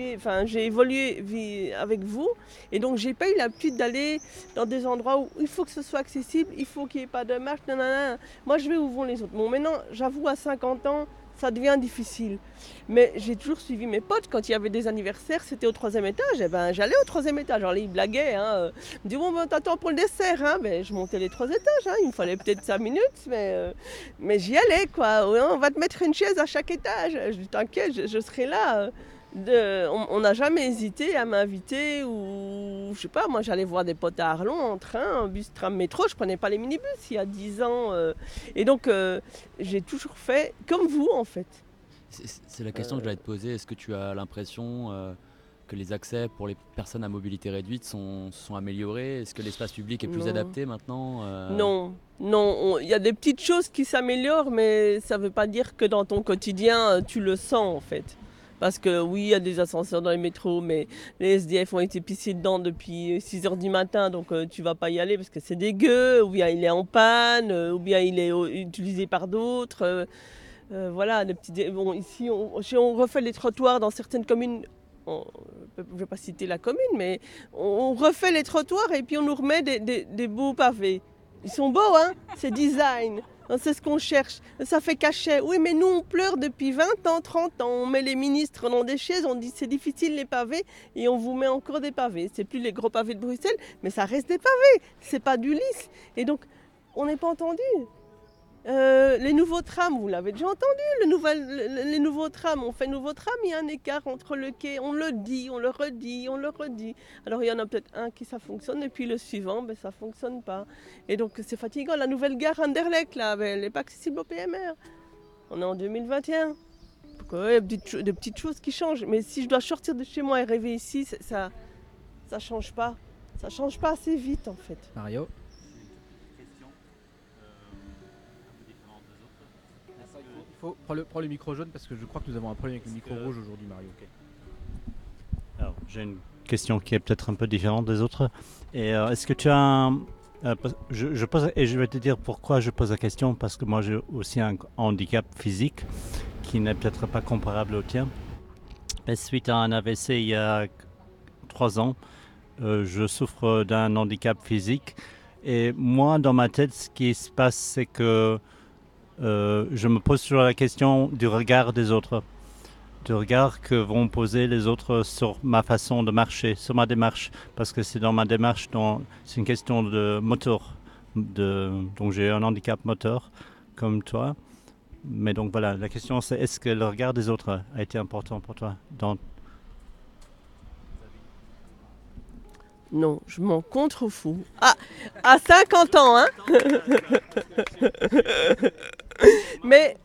H: évolué avec vous et donc j'ai pas eu l'habitude d'aller dans des endroits où il faut que ce soit accessible, il faut qu'il n'y ait pas de marche, nanana. Moi, je vais où vont les autres. Bon, maintenant, j'avoue, à 50 ans, ça devient difficile. Mais j'ai toujours suivi mes potes. Quand il y avait des anniversaires, c'était au 3e étage. Et j'allais au 3e étage. Alors, ils blaguaient. Hein. Ils me disaient, t'attends pour le dessert. Hein. Je montais les 3 étages. Hein. Il me fallait peut-être 5 minutes. Mais j'y allais, quoi. On va te mettre une chaise à chaque étage. Je dis, t'inquiète, je serai là. On n'a jamais hésité à m'inviter ou je sais pas, moi j'allais voir des potes à Arlon en train, bus, tram, métro, je prenais pas les minibus il y a 10 ans et donc j'ai toujours fait comme vous en fait.
A: C'est la question que je voulais te poser, est-ce que tu as l'impression que les accès pour les personnes à mobilité réduite sont améliorés? Est-ce que l'espace public est plus adapté maintenant
H: Non, il y a des petites choses qui s'améliorent mais ça veut pas dire que dans ton quotidien tu le sens en fait. Parce que oui, il y a des ascenseurs dans les métros, mais les SDF ont été pissés dedans depuis 6h du matin, donc tu vas pas y aller parce que c'est dégueu, ou bien il est en panne, ou bien il est utilisé par d'autres. Voilà, bon, ici, on refait les trottoirs dans certaines communes. Je ne vais pas citer la commune, mais on refait les trottoirs et puis on nous remet des beaux pavés. Ils sont beaux, hein, c'est design. C'est ce qu'on cherche, ça fait cachet. Oui, mais nous, on pleure depuis 20 ans, 30 ans. On met les ministres dans des chaises, on dit c'est difficile les pavés, et on vous met encore des pavés. C'est plus les gros pavés de Bruxelles, mais ça reste des pavés, c'est pas du lisse. Et donc, on n'est pas entendu. Les nouveaux trams, vous l'avez déjà entendu, les nouveaux trams, on fait nouveaux trams, il y a un écart entre le quai, on le dit, on le redit, on le redit. Alors il y en a peut-être un qui ça fonctionne et puis le suivant, ça fonctionne pas. Et donc c'est fatigant, la nouvelle gare Anderlecht, là, elle n'est pas accessible au PMR. On est en 2021. Donc, ouais, des petites choses qui changent, mais si je dois sortir de chez moi et rêver ici, ça change pas. Ça change pas assez vite en fait.
G: Mario. Prends le micro jaune parce que je crois que nous avons un problème avec le micro rouge aujourd'hui, Mario. Okay.
E: Alors, j'ai une question qui est peut-être un peu différente des autres. Et est-ce que tu as je pose, et je vais te dire pourquoi je pose la question, parce que moi j'ai aussi un handicap physique qui n'est peut-être pas comparable au tien. Mais suite à un AVC il y a 3 ans, je souffre d'un handicap physique. Et moi, dans ma tête, ce qui se passe, c'est que je me pose toujours la question du regard des autres. de regard que vont poser les autres sur ma façon de marcher, sur ma démarche. Parce que c'est dans ma démarche, c'est une question de moteur. Donc j'ai un handicap moteur, comme toi. Mais donc voilà, la question c'est est-ce que le regard des autres a été important pour toi
H: Non, je m'en contrefous. Ah, à 50 ans, hein. Mais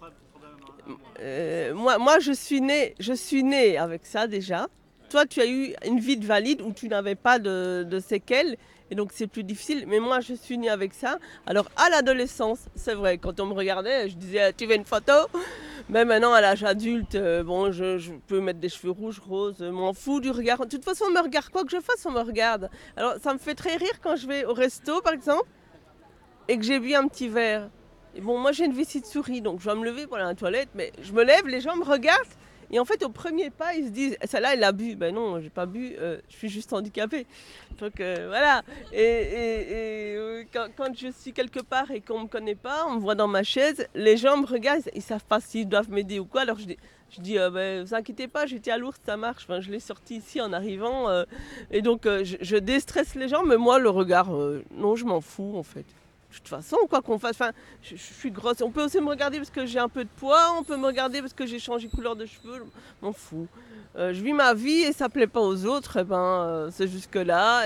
H: moi je suis née avec ça déjà. Toi, tu as eu une vie de valide où tu n'avais pas de séquelles. Et donc c'est plus difficile, mais moi je suis née avec ça. Alors à l'adolescence, c'est vrai, quand on me regardait, je disais tu veux une photo? Mais maintenant à l'âge adulte, je peux mettre des cheveux rouges, roses, m'en fous du regard. De toute façon on me regarde, quoi que je fasse on me regarde. Alors ça me fait très rire quand je vais au resto par exemple et que j'ai bu un petit verre. Et bon, moi j'ai une vessie de souris, donc je dois me lever pour aller à la toilette, mais je me lève, les gens me regardent. Et en fait, au premier pas, ils se disent « Celle-là, elle a bu. » Ben non, j'ai pas bu, je suis juste handicapée. Donc voilà. Et quand je suis quelque part et qu'on me connaît pas, on me voit dans ma chaise, les gens me regardent, ils savent pas s'ils doivent m'aider ou quoi. Alors je dis vous inquiétez pas, j'étais à Lourdes, ça marche. Enfin, je l'ai sorti ici en arrivant. Et donc, je déstresse les gens, mais moi, le regard, non, je m'en fous en fait. De toute façon, quoi qu'on fasse, je suis grosse. On peut aussi me regarder parce que j'ai un peu de poids, on peut me regarder parce que j'ai changé couleur de cheveux, je m'en fous. Je vis ma vie et ça plaît pas aux autres, c'est jusque-là.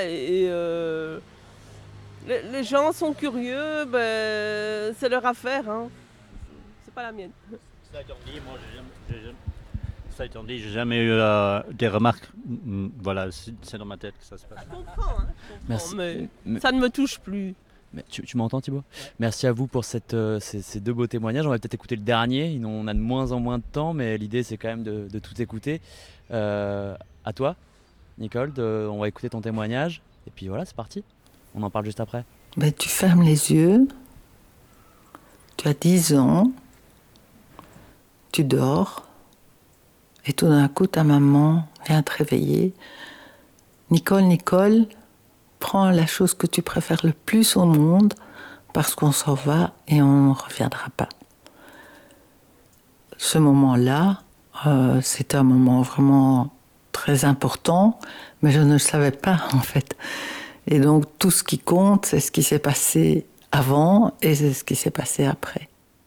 H: Les gens sont curieux, c'est leur affaire, hein. C'est pas la mienne.
E: Ça étant dit, j'ai jamais eu des remarques. Voilà, c'est dans ma tête que ça se passe.
H: Je comprends, hein,
A: Merci.
H: Mais ça ne me touche plus.
A: Mais tu m'entends Thibaut ? Merci à vous pour ces deux beaux témoignages. On va peut-être écouter le dernier. On a de moins en moins de temps, mais l'idée c'est quand même de tout écouter. À toi, Nicole, on va écouter ton témoignage. Et puis voilà, c'est parti. On en parle juste après.
J: Tu fermes les yeux. Tu as 10 ans. Tu dors. Et tout d'un coup, ta maman vient te réveiller. Nicole, prends la chose que tu préfères le plus au monde parce qu'on s'en va et on ne reviendra pas. Ce moment-là, c'était un moment vraiment très important, mais je ne le savais pas en fait. Et donc tout ce qui compte, c'est ce qui s'est passé avant et c'est ce qui s'est passé après.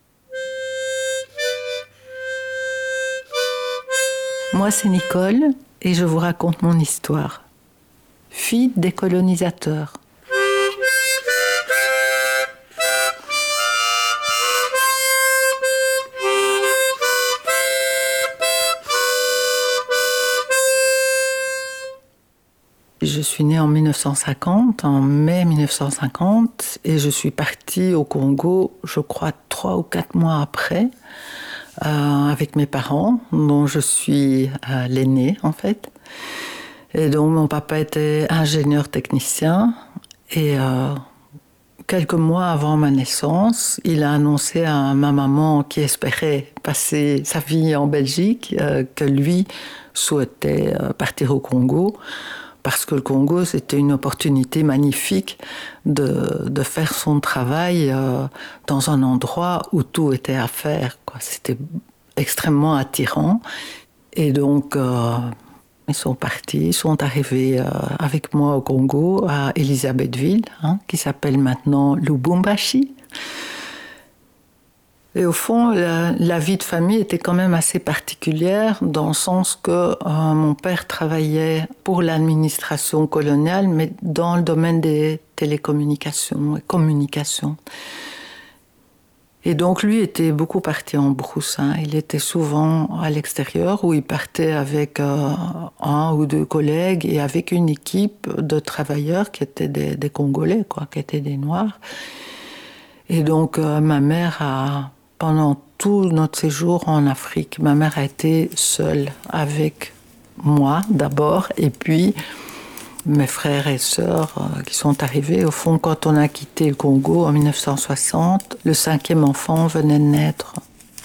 J: Moi, c'est Nicole et je vous raconte mon histoire. Fille des colonisateurs. Je suis née en 1950, en mai 1950, et je suis partie au Congo, je crois 3 ou 4 mois après, avec mes parents, dont je suis l'aînée en fait. Et donc mon papa était ingénieur technicien et quelques mois avant ma naissance, il a annoncé à ma maman qui espérait passer sa vie en Belgique que lui souhaitait partir au Congo parce que le Congo c'était une opportunité magnifique de faire son travail dans un endroit où tout était à faire, quoi. C'était extrêmement attirant et donc ils sont partis, ils sont arrivés avec moi au Congo, à Elisabethville, qui s'appelle maintenant Lubumbashi. Et au fond, la vie de famille était quand même assez particulière, dans le sens que mon père travaillait pour l'administration coloniale, mais dans le domaine des télécommunications et communications. Et donc lui était beaucoup parti en brousse. Il était souvent à l'extérieur où il partait avec 1 ou 2 collègues et avec une équipe de travailleurs qui étaient des Congolais, qui étaient des Noirs. Et donc ma mère pendant tout notre séjour en Afrique, ma mère a été seule avec moi d'abord et puis mes frères et sœurs qui sont arrivés. Au fond, quand on a quitté le Congo en 1960, le 5e enfant venait de naître.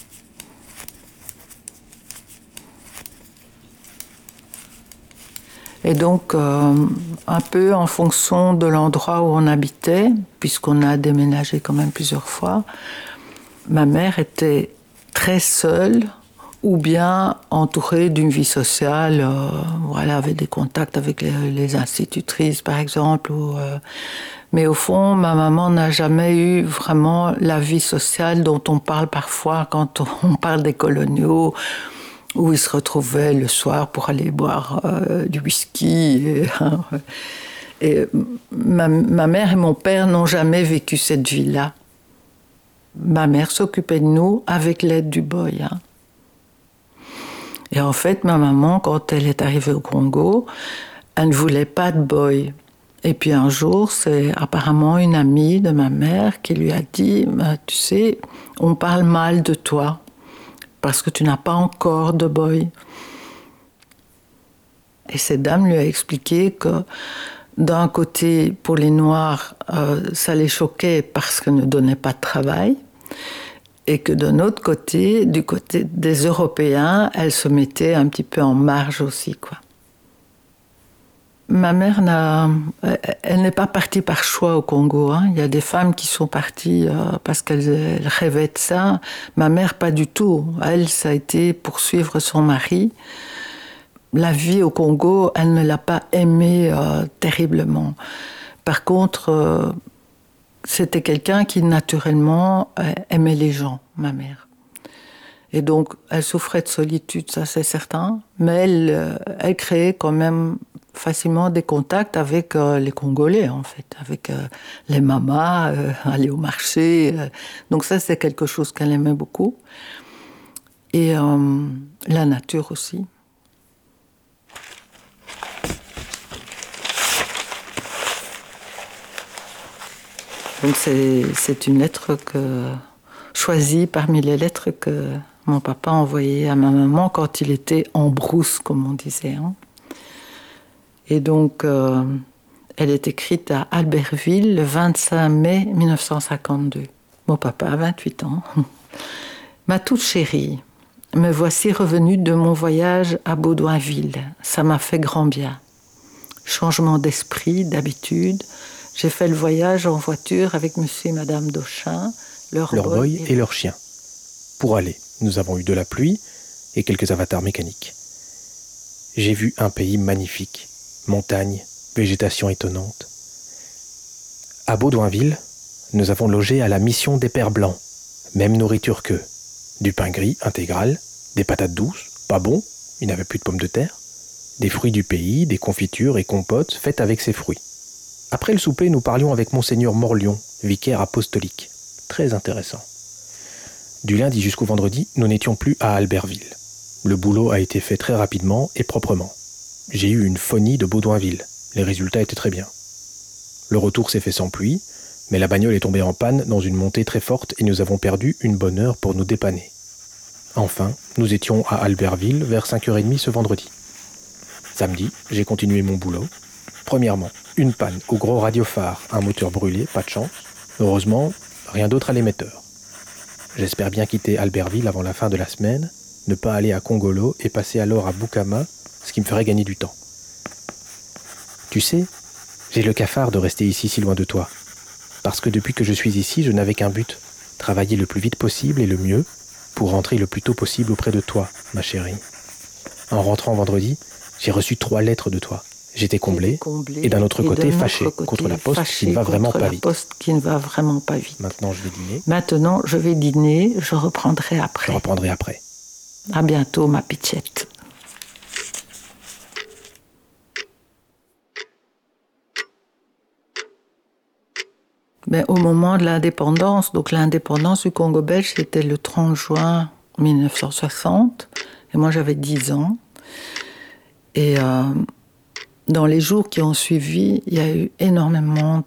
J: Et donc, un peu en fonction de l'endroit où on habitait, puisqu'on a déménagé quand même plusieurs fois, ma mère était très seule ou bien entourée d'une vie sociale, voilà, avec des contacts avec les institutrices, par exemple. Mais au fond, ma maman n'a jamais eu vraiment la vie sociale dont on parle parfois quand on parle des coloniaux, où ils se retrouvaient le soir pour aller boire du whisky. Et ma mère et mon père n'ont jamais vécu cette vie-là. Ma mère s'occupait de nous avec l'aide du boy. Et en fait, ma maman, quand elle est arrivée au Congo, elle ne voulait pas de boy. Et puis un jour, c'est apparemment une amie de ma mère qui lui a dit « Tu sais, on parle mal de toi parce que tu n'as pas encore de boy. » Et cette dame lui a expliqué que d'un côté, pour les Noirs, ça les choquait parce qu'elle ne donnait pas de travail. Et que d'un autre côté, du côté des Européens, elle se mettait un petit peu en marge aussi, quoi. Ma mère elle n'est pas partie par choix au Congo. Il y a des femmes qui sont parties parce qu'elles rêvaient de ça. Ma mère, pas du tout. Elle, ça a été pour suivre son mari. La vie au Congo, elle ne l'a pas aimée terriblement. Par contre, c'était quelqu'un qui naturellement aimait les gens, ma mère. Et donc, elle souffrait de solitude, ça c'est certain, mais elle créait quand même facilement des contacts avec les Congolais, en fait, avec les mamas, aller au marché. Donc ça, c'est quelque chose qu'elle aimait beaucoup. Et la nature aussi. Donc c'est une lettre choisie parmi les lettres que mon papa envoyait à ma maman quand il était en brousse, comme on disait. Et donc, elle est écrite à Albertville le 25 mai 1952. Mon papa a 28 ans. Ma toute chérie, me voici revenue de mon voyage à Baudouinville. Ça m'a fait grand bien. Changement d'esprit, d'habitude. J'ai fait le voyage en voiture avec monsieur et madame Dauchin, leur boy
K: et leur chien. Pour aller, nous avons eu de la pluie et quelques avatars mécaniques. J'ai vu un pays magnifique, montagnes, végétation étonnante. À Baudouinville, nous avons logé à la mission des Pères Blancs, même nourriture qu'eux. Du pain gris intégral, des patates douces, pas bon, il n'avait plus de pommes de terre, des fruits du pays, des confitures et compotes faites avec ces fruits. Après le souper, nous parlions avec Monseigneur Morlion, vicaire apostolique. Très intéressant. Du lundi jusqu'au vendredi, nous n'étions plus à Albertville. Le boulot a été fait très rapidement et proprement. J'ai eu une phonie de Baudouinville. Les résultats étaient très bien. Le retour s'est fait sans pluie, mais la bagnole est tombée en panne dans une montée très forte et nous avons perdu une bonne heure pour nous dépanner. Enfin, nous étions à Albertville vers 5h30 ce vendredi. Samedi, j'ai continué mon boulot. Premièrement, une panne au gros radiophare, un moteur brûlé, pas de chance. Heureusement, rien d'autre à l'émetteur. J'espère bien quitter Albertville avant la fin de la semaine, ne pas aller à Congolo et passer alors à Bukama, ce qui me ferait gagner du temps. Tu sais, j'ai le cafard de rester ici si loin de toi. Parce que depuis que je suis ici, je n'avais qu'un but, travailler le plus vite possible et le mieux, pour rentrer le plus tôt possible auprès de toi, ma chérie. En rentrant vendredi, j'ai reçu 3 lettres de toi. J'étais comblé et d'un autre côté fâché contre la poste qui ne va vraiment pas vite. Maintenant, je vais dîner. Je reprendrai après.
J: À bientôt, ma pitchette. Mais au moment de l'indépendance, donc l'indépendance du Congo belge, c'était le 30 juin 1960. Et moi, j'avais 10 ans. Et dans les jours qui ont suivi, il y a eu énormément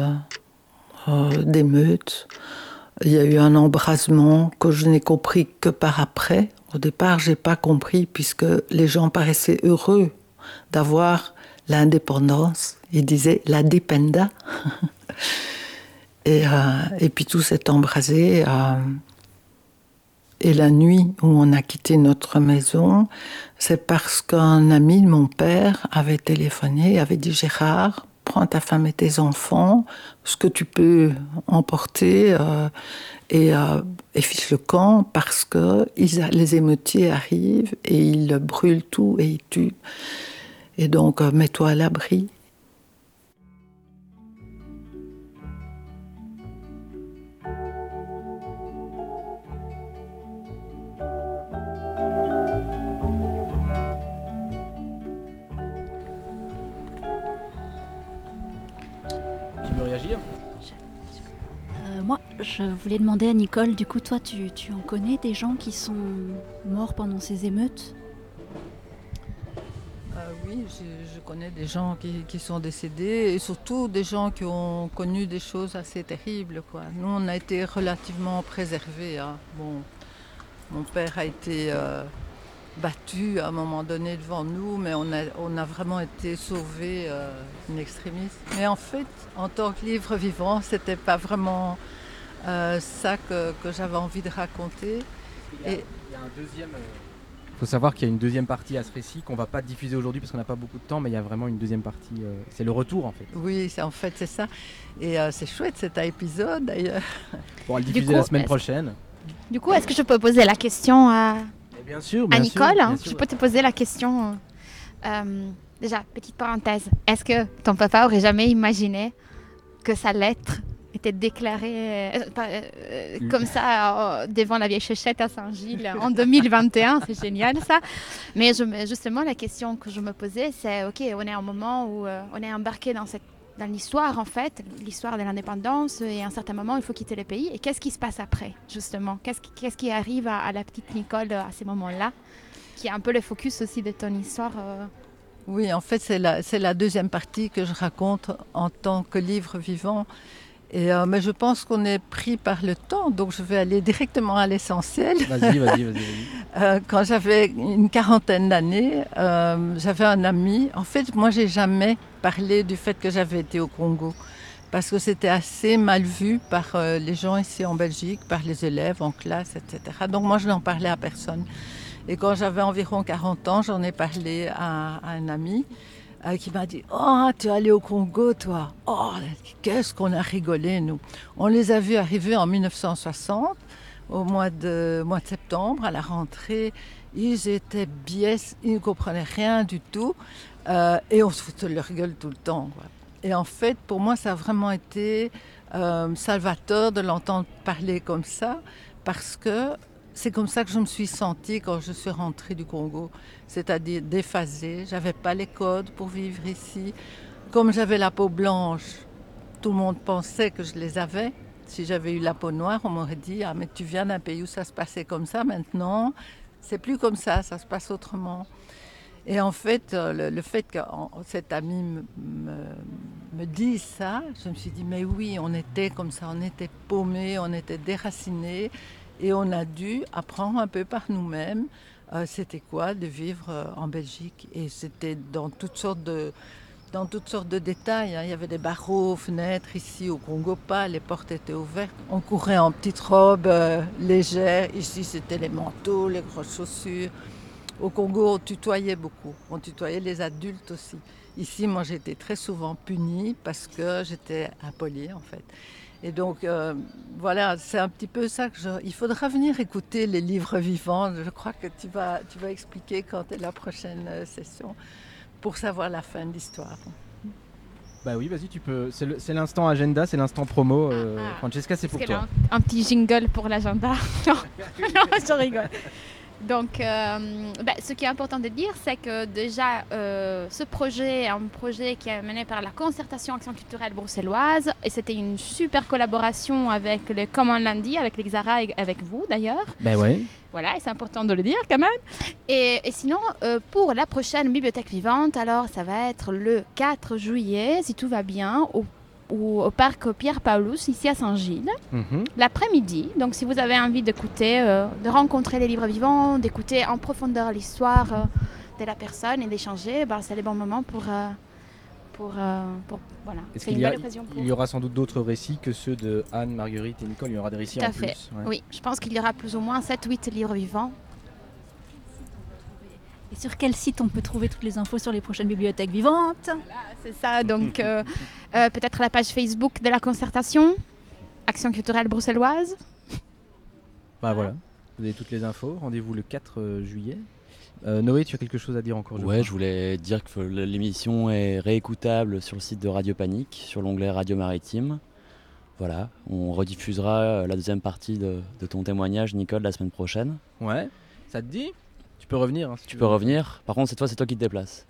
J: d'émeutes. Il y a eu un embrasement que je n'ai compris que par après. Au départ, je n'ai pas compris puisque les gens paraissaient heureux d'avoir l'indépendance. Ils disaient la dépenda. Et puis tout s'est embrasé. Et la nuit où on a quitté notre maison, c'est parce qu'un ami de mon père avait téléphoné, avait dit « Gérard, prends ta femme et tes enfants, ce que tu peux emporter, et fiche le camp parce que les émeutiers arrivent et ils brûlent tout et ils tuent. Et donc, mets-toi à l'abri.
I: Moi, je voulais demander à Nicole, du coup, toi, tu en connais des gens qui sont morts pendant ces émeutes ?
J: Oui, je connais des gens qui sont décédés et surtout des gens qui ont connu des choses assez terribles, quoi. Nous, on a été relativement préservés, hein. Bon, mon père a été battu à un moment donné devant nous, mais on a vraiment été sauvés in extremis. Mais en fait, en tant que livre vivant, c'était pas vraiment ça que j'avais envie de raconter.
G: Il y a un deuxième... Il faut savoir qu'il y a une deuxième partie à ce récit qu'on ne va pas diffuser aujourd'hui parce qu'on n'a pas beaucoup de temps, mais il y a vraiment une deuxième partie. C'est le retour en fait.
J: Oui, c'est ça. Et c'est chouette cet épisode d'ailleurs.
G: On va le diffuser la semaine prochaine.
C: Du coup, est-ce que je peux poser la question à
G: bien sûr,
C: Nicole,
G: bien sûr.
C: Je peux te poser la question. Déjà, petite parenthèse. Est-ce que ton papa aurait jamais imaginé que sa lettre était déclarée comme ça devant la vieille Chéchette à Saint-Gilles en 2021? C'est génial ça. Mais justement, la question que je me posais, c'est ok, on est à un moment où on est embarqué dans l'histoire en fait, l'histoire de l'indépendance, et à un certain moment il faut quitter le pays. Et qu'est-ce qui se passe après justement? Qu'est-ce qui arrive à la petite Nicole à ces moments-là, qui est un peu le focus aussi de ton histoire?
J: Oui, en fait c'est la deuxième partie que je raconte en tant que livre vivant. Mais je pense qu'on est pris par le temps, donc je vais aller directement à l'essentiel.
G: Vas-y.
J: Quand j'avais une quarantaine d'années, j'avais un ami. En fait, moi, j'ai jamais parlé du fait que j'avais été au Congo, parce que c'était assez mal vu par les gens ici en Belgique, par les élèves en classe, etc. Donc moi, je n'en parlais à personne. Et quand j'avais environ 40 ans, j'en ai parlé à un ami. Qui m'a dit « Oh, tu es allé au Congo, toi ! Oh, qu'est-ce qu'on a rigolé, nous !» On les a vus arriver en 1960, au mois de septembre, à la rentrée. Ils étaient biais, ils ne comprenaient rien du tout. Et on se foutait de leur gueule tout le temps, quoi. Et en fait, pour moi, ça a vraiment été salvateur de l'entendre parler comme ça, parce que c'est comme ça que je me suis sentie quand je suis rentrée du Congo, c'est-à-dire déphasée. Je n'avais pas les codes pour vivre ici. Comme j'avais la peau blanche, tout le monde pensait que je les avais. Si j'avais eu la peau noire, on m'aurait dit « Ah, mais tu viens d'un pays où ça se passait comme ça, maintenant, c'est plus comme ça se passe autrement. » Et en fait, le fait que cet ami me dise ça, je me suis dit « Mais oui, on était comme ça, on était paumés, on était déracinés. » Et on a dû apprendre un peu par nous-mêmes c'était quoi de vivre en Belgique. Et c'était dans toutes sortes de détails, hein. Il y avait des barreaux aux fenêtres ici, au Congo pas, les portes étaient ouvertes. On courait en petites robes légères. Ici, c'était les manteaux, les grosses chaussures. Au Congo, on tutoyait beaucoup. On tutoyait les adultes aussi. Ici, moi, j'ai été très souvent punie parce que j'étais impolie, en fait. Et donc, voilà, c'est un petit peu ça que il faudra venir écouter les livres vivants. Je crois que tu vas expliquer quand est la prochaine session pour savoir la fin de l'histoire.
G: Bah oui, vas-y, tu peux. C'est l'instant agenda, c'est l'instant promo. Francesca, c'est pour toi.
C: Un petit jingle pour l'agenda. Non, je rigole. Donc, ce qui est important de dire, c'est que déjà, ce projet est un projet qui est mené par la Concertation Action Culturelle Bruxelloise, et c'était une super collaboration avec le Common Lundi, avec l'Exara et avec vous d'ailleurs.
G: Ben ouais.
C: Voilà, et c'est important de le dire quand même. Et sinon, pour la prochaine bibliothèque vivante, alors ça va être le 4 juillet, si tout va bien, au parc Pierre-Paulus, ici à Saint-Gilles, l'après-midi. Donc si vous avez envie d'écouter, de rencontrer les livres vivants, d'écouter en profondeur l'histoire de la personne et d'échanger, c'est le bon moment pour voilà.
G: C'est une belle occasion pour... Il y aura sans doute d'autres récits que ceux de Anne, Marguerite et Nicole. Il y aura des récits en plus. Tout à fait.
C: Ouais. Oui, je pense qu'il y aura plus ou moins 7-8 livres vivants.
L: Et sur quel site on peut trouver toutes les infos sur les prochaines bibliothèques vivantes?
C: Voilà, c'est ça, donc peut-être la page Facebook de la concertation, Action culturelle bruxelloise.
G: Voilà, vous avez toutes les infos, rendez-vous le 4 juillet. Noé, tu as quelque chose à dire encore?
A: Ouais, je voulais dire que l'émission est réécoutable sur le site de Radio Panique, sur l'onglet Radio Maritime. Voilà, on rediffusera la deuxième partie de ton témoignage, Nicole, la semaine prochaine.
G: Ouais, ça te dit? Tu peux revenir. Si
A: tu peux revenir. Par contre, cette fois, c'est toi qui te déplaces.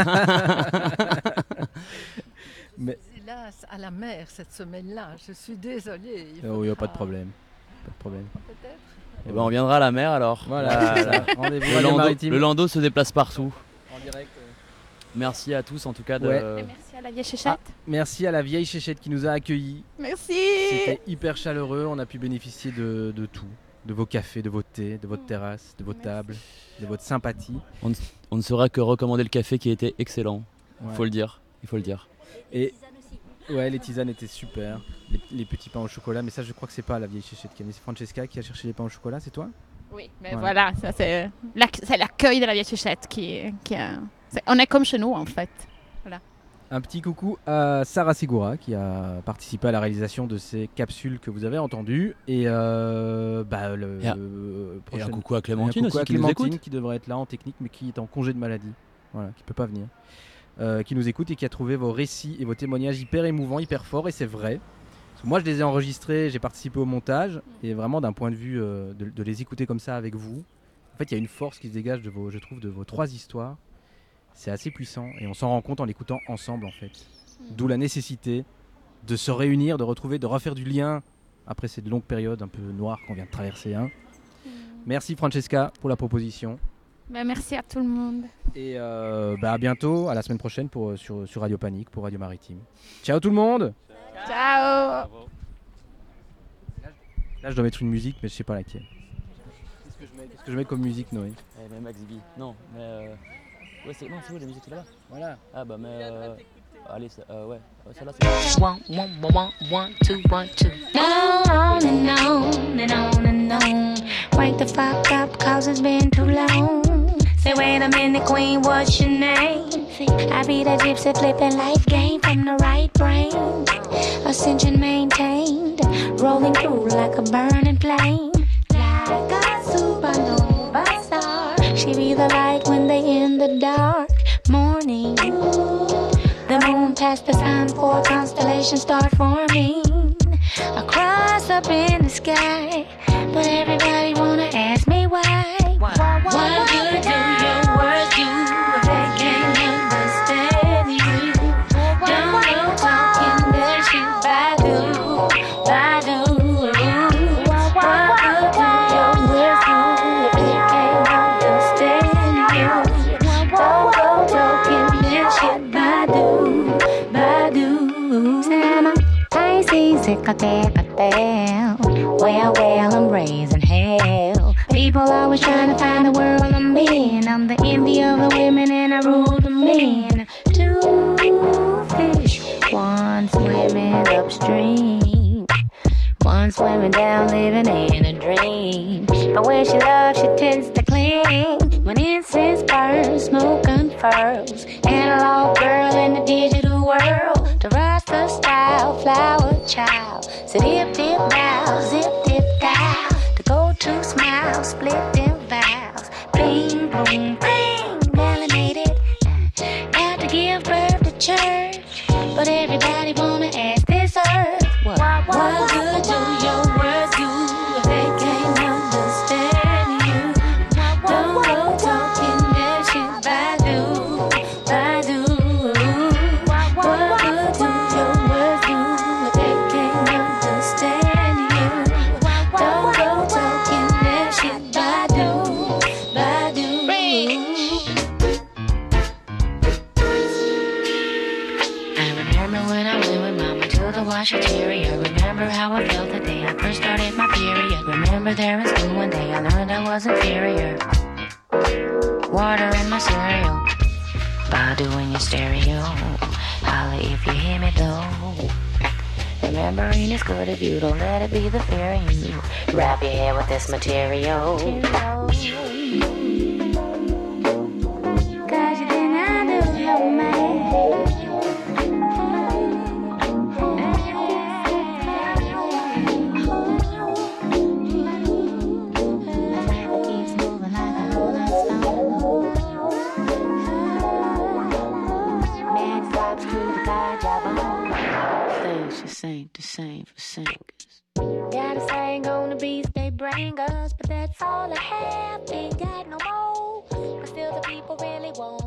J: Mais... Hélas, à la mer cette semaine-là. Je suis désolée.
G: Il n'y a pas de problème. Peut-être.
A: Eh ben, on viendra à la mer alors.
G: Voilà. Rendez-vous
A: le Lando se déplace partout.
G: En direct.
A: Merci à tous en tout cas.
C: Merci à la vieille Chéchette.
G: Merci à la vieille Chéchette qui nous a accueillis.
C: Merci.
G: C'était hyper chaleureux. On a pu bénéficier de tout. De vos cafés, de vos thés, de votre terrasse, de vos tables, de votre sympathie.
A: On ne saura que recommander le café qui était excellent.
G: Ouais.
A: Il faut le dire.
G: Et ouais, les tisanes étaient super. Les petits pains au chocolat, mais ça je crois que c'est pas la vieille Chéchette qui a mis. C'est Francesca qui a cherché les pains au chocolat, c'est toi?
C: Oui, mais voilà, ça c'est l'accueil de la vieille Chéchette on est comme chez nous en fait. Voilà.
G: Un petit coucou à Sarah Segura qui a participé à la réalisation de ces capsules que vous avez entendues. Et un
A: coucou à Clémentine aussi qui nous écoute.
G: Qui devrait être là en technique mais qui est en congé de maladie. Voilà, qui peut pas venir. Qui nous écoute et qui a trouvé vos récits et vos témoignages hyper émouvants, hyper forts, et c'est vrai. Parce que moi je les ai enregistrés, j'ai participé au montage, et vraiment d'un point de vue de les écouter comme ça avec vous, en fait il y a une force qui se dégage de vos 3 histoires. C'est assez puissant et on s'en rend compte en l'écoutant ensemble en fait. D'où la nécessité de se réunir, de retrouver, de refaire du lien après cette longue période un peu noire qu'on vient de traverser. Merci Francesca pour la proposition.
C: Merci à tout le monde.
G: Et à bientôt, à la semaine prochaine sur Radio Panique, pour Radio Maritime. Ciao tout le monde.
C: Ciao.
G: Là je dois mettre une musique mais je sais pas laquelle. Qu'est-ce que je mets comme musique, Noé?
A: Max B. Non, mais... Ouais, c'est où la musique là-bas?
G: Voilà.
A: Ah bah mais allez, ouais, celle-là
M: c'est... 1, 2, 1, 2. On and on and on and on. Wake the fuck up cause it's been too long. Say wait a minute queen, what's your name? I be the gypsy flipping life game from the right brain. Ascension maintained, rolling through like a burning flame. Like a supernova star. She be the light when they in the dark morning. The moon passed the sun, 4 constellations start forming across up in the sky. But everybody wanna ask me why. What good do your words do if they can't understand you? Don't go talking that shit, Badu, Badu. What good do your words do if they can't understand you? Don't go talking that shit, Badu, Badu. Sama, I see sick of that. Well, I'm raising hell. People always trying to find the world I'm in. I'm the envy of the women and I rule the men. 2 fish, one swimming upstream, one swimming down, living in a dream. But when she loves, she tends to cling. When incense burns, smoke unfurls. Analog girl in the digital world. The Rasta style, flower child. So dip, dip, bow, zip, dip, down. The go-to smile, split them vows. Bling, boom, bling, melanated. Got to give birth to church. But everybody wanna ask this earth. What good do your words do if they can't understand you? Don't go talking that shit, Badu, Badu. What good do your words do if they can't understand you? Don't go talking that shit, Badu, Badu. I remember when I went with Mama to the washateria. Remember how I felt the day I first started my period. Remember there in school one day I learned I was inferior. Water in my cereal, Badu in your stereo. Holla if you hear me though. Remembering is good if you don't let it be the fear in you. Wrap your hair with this material. same for singers. Got a saying on the beats they bring us, but that's all I have, ain't got no more. But still the people really want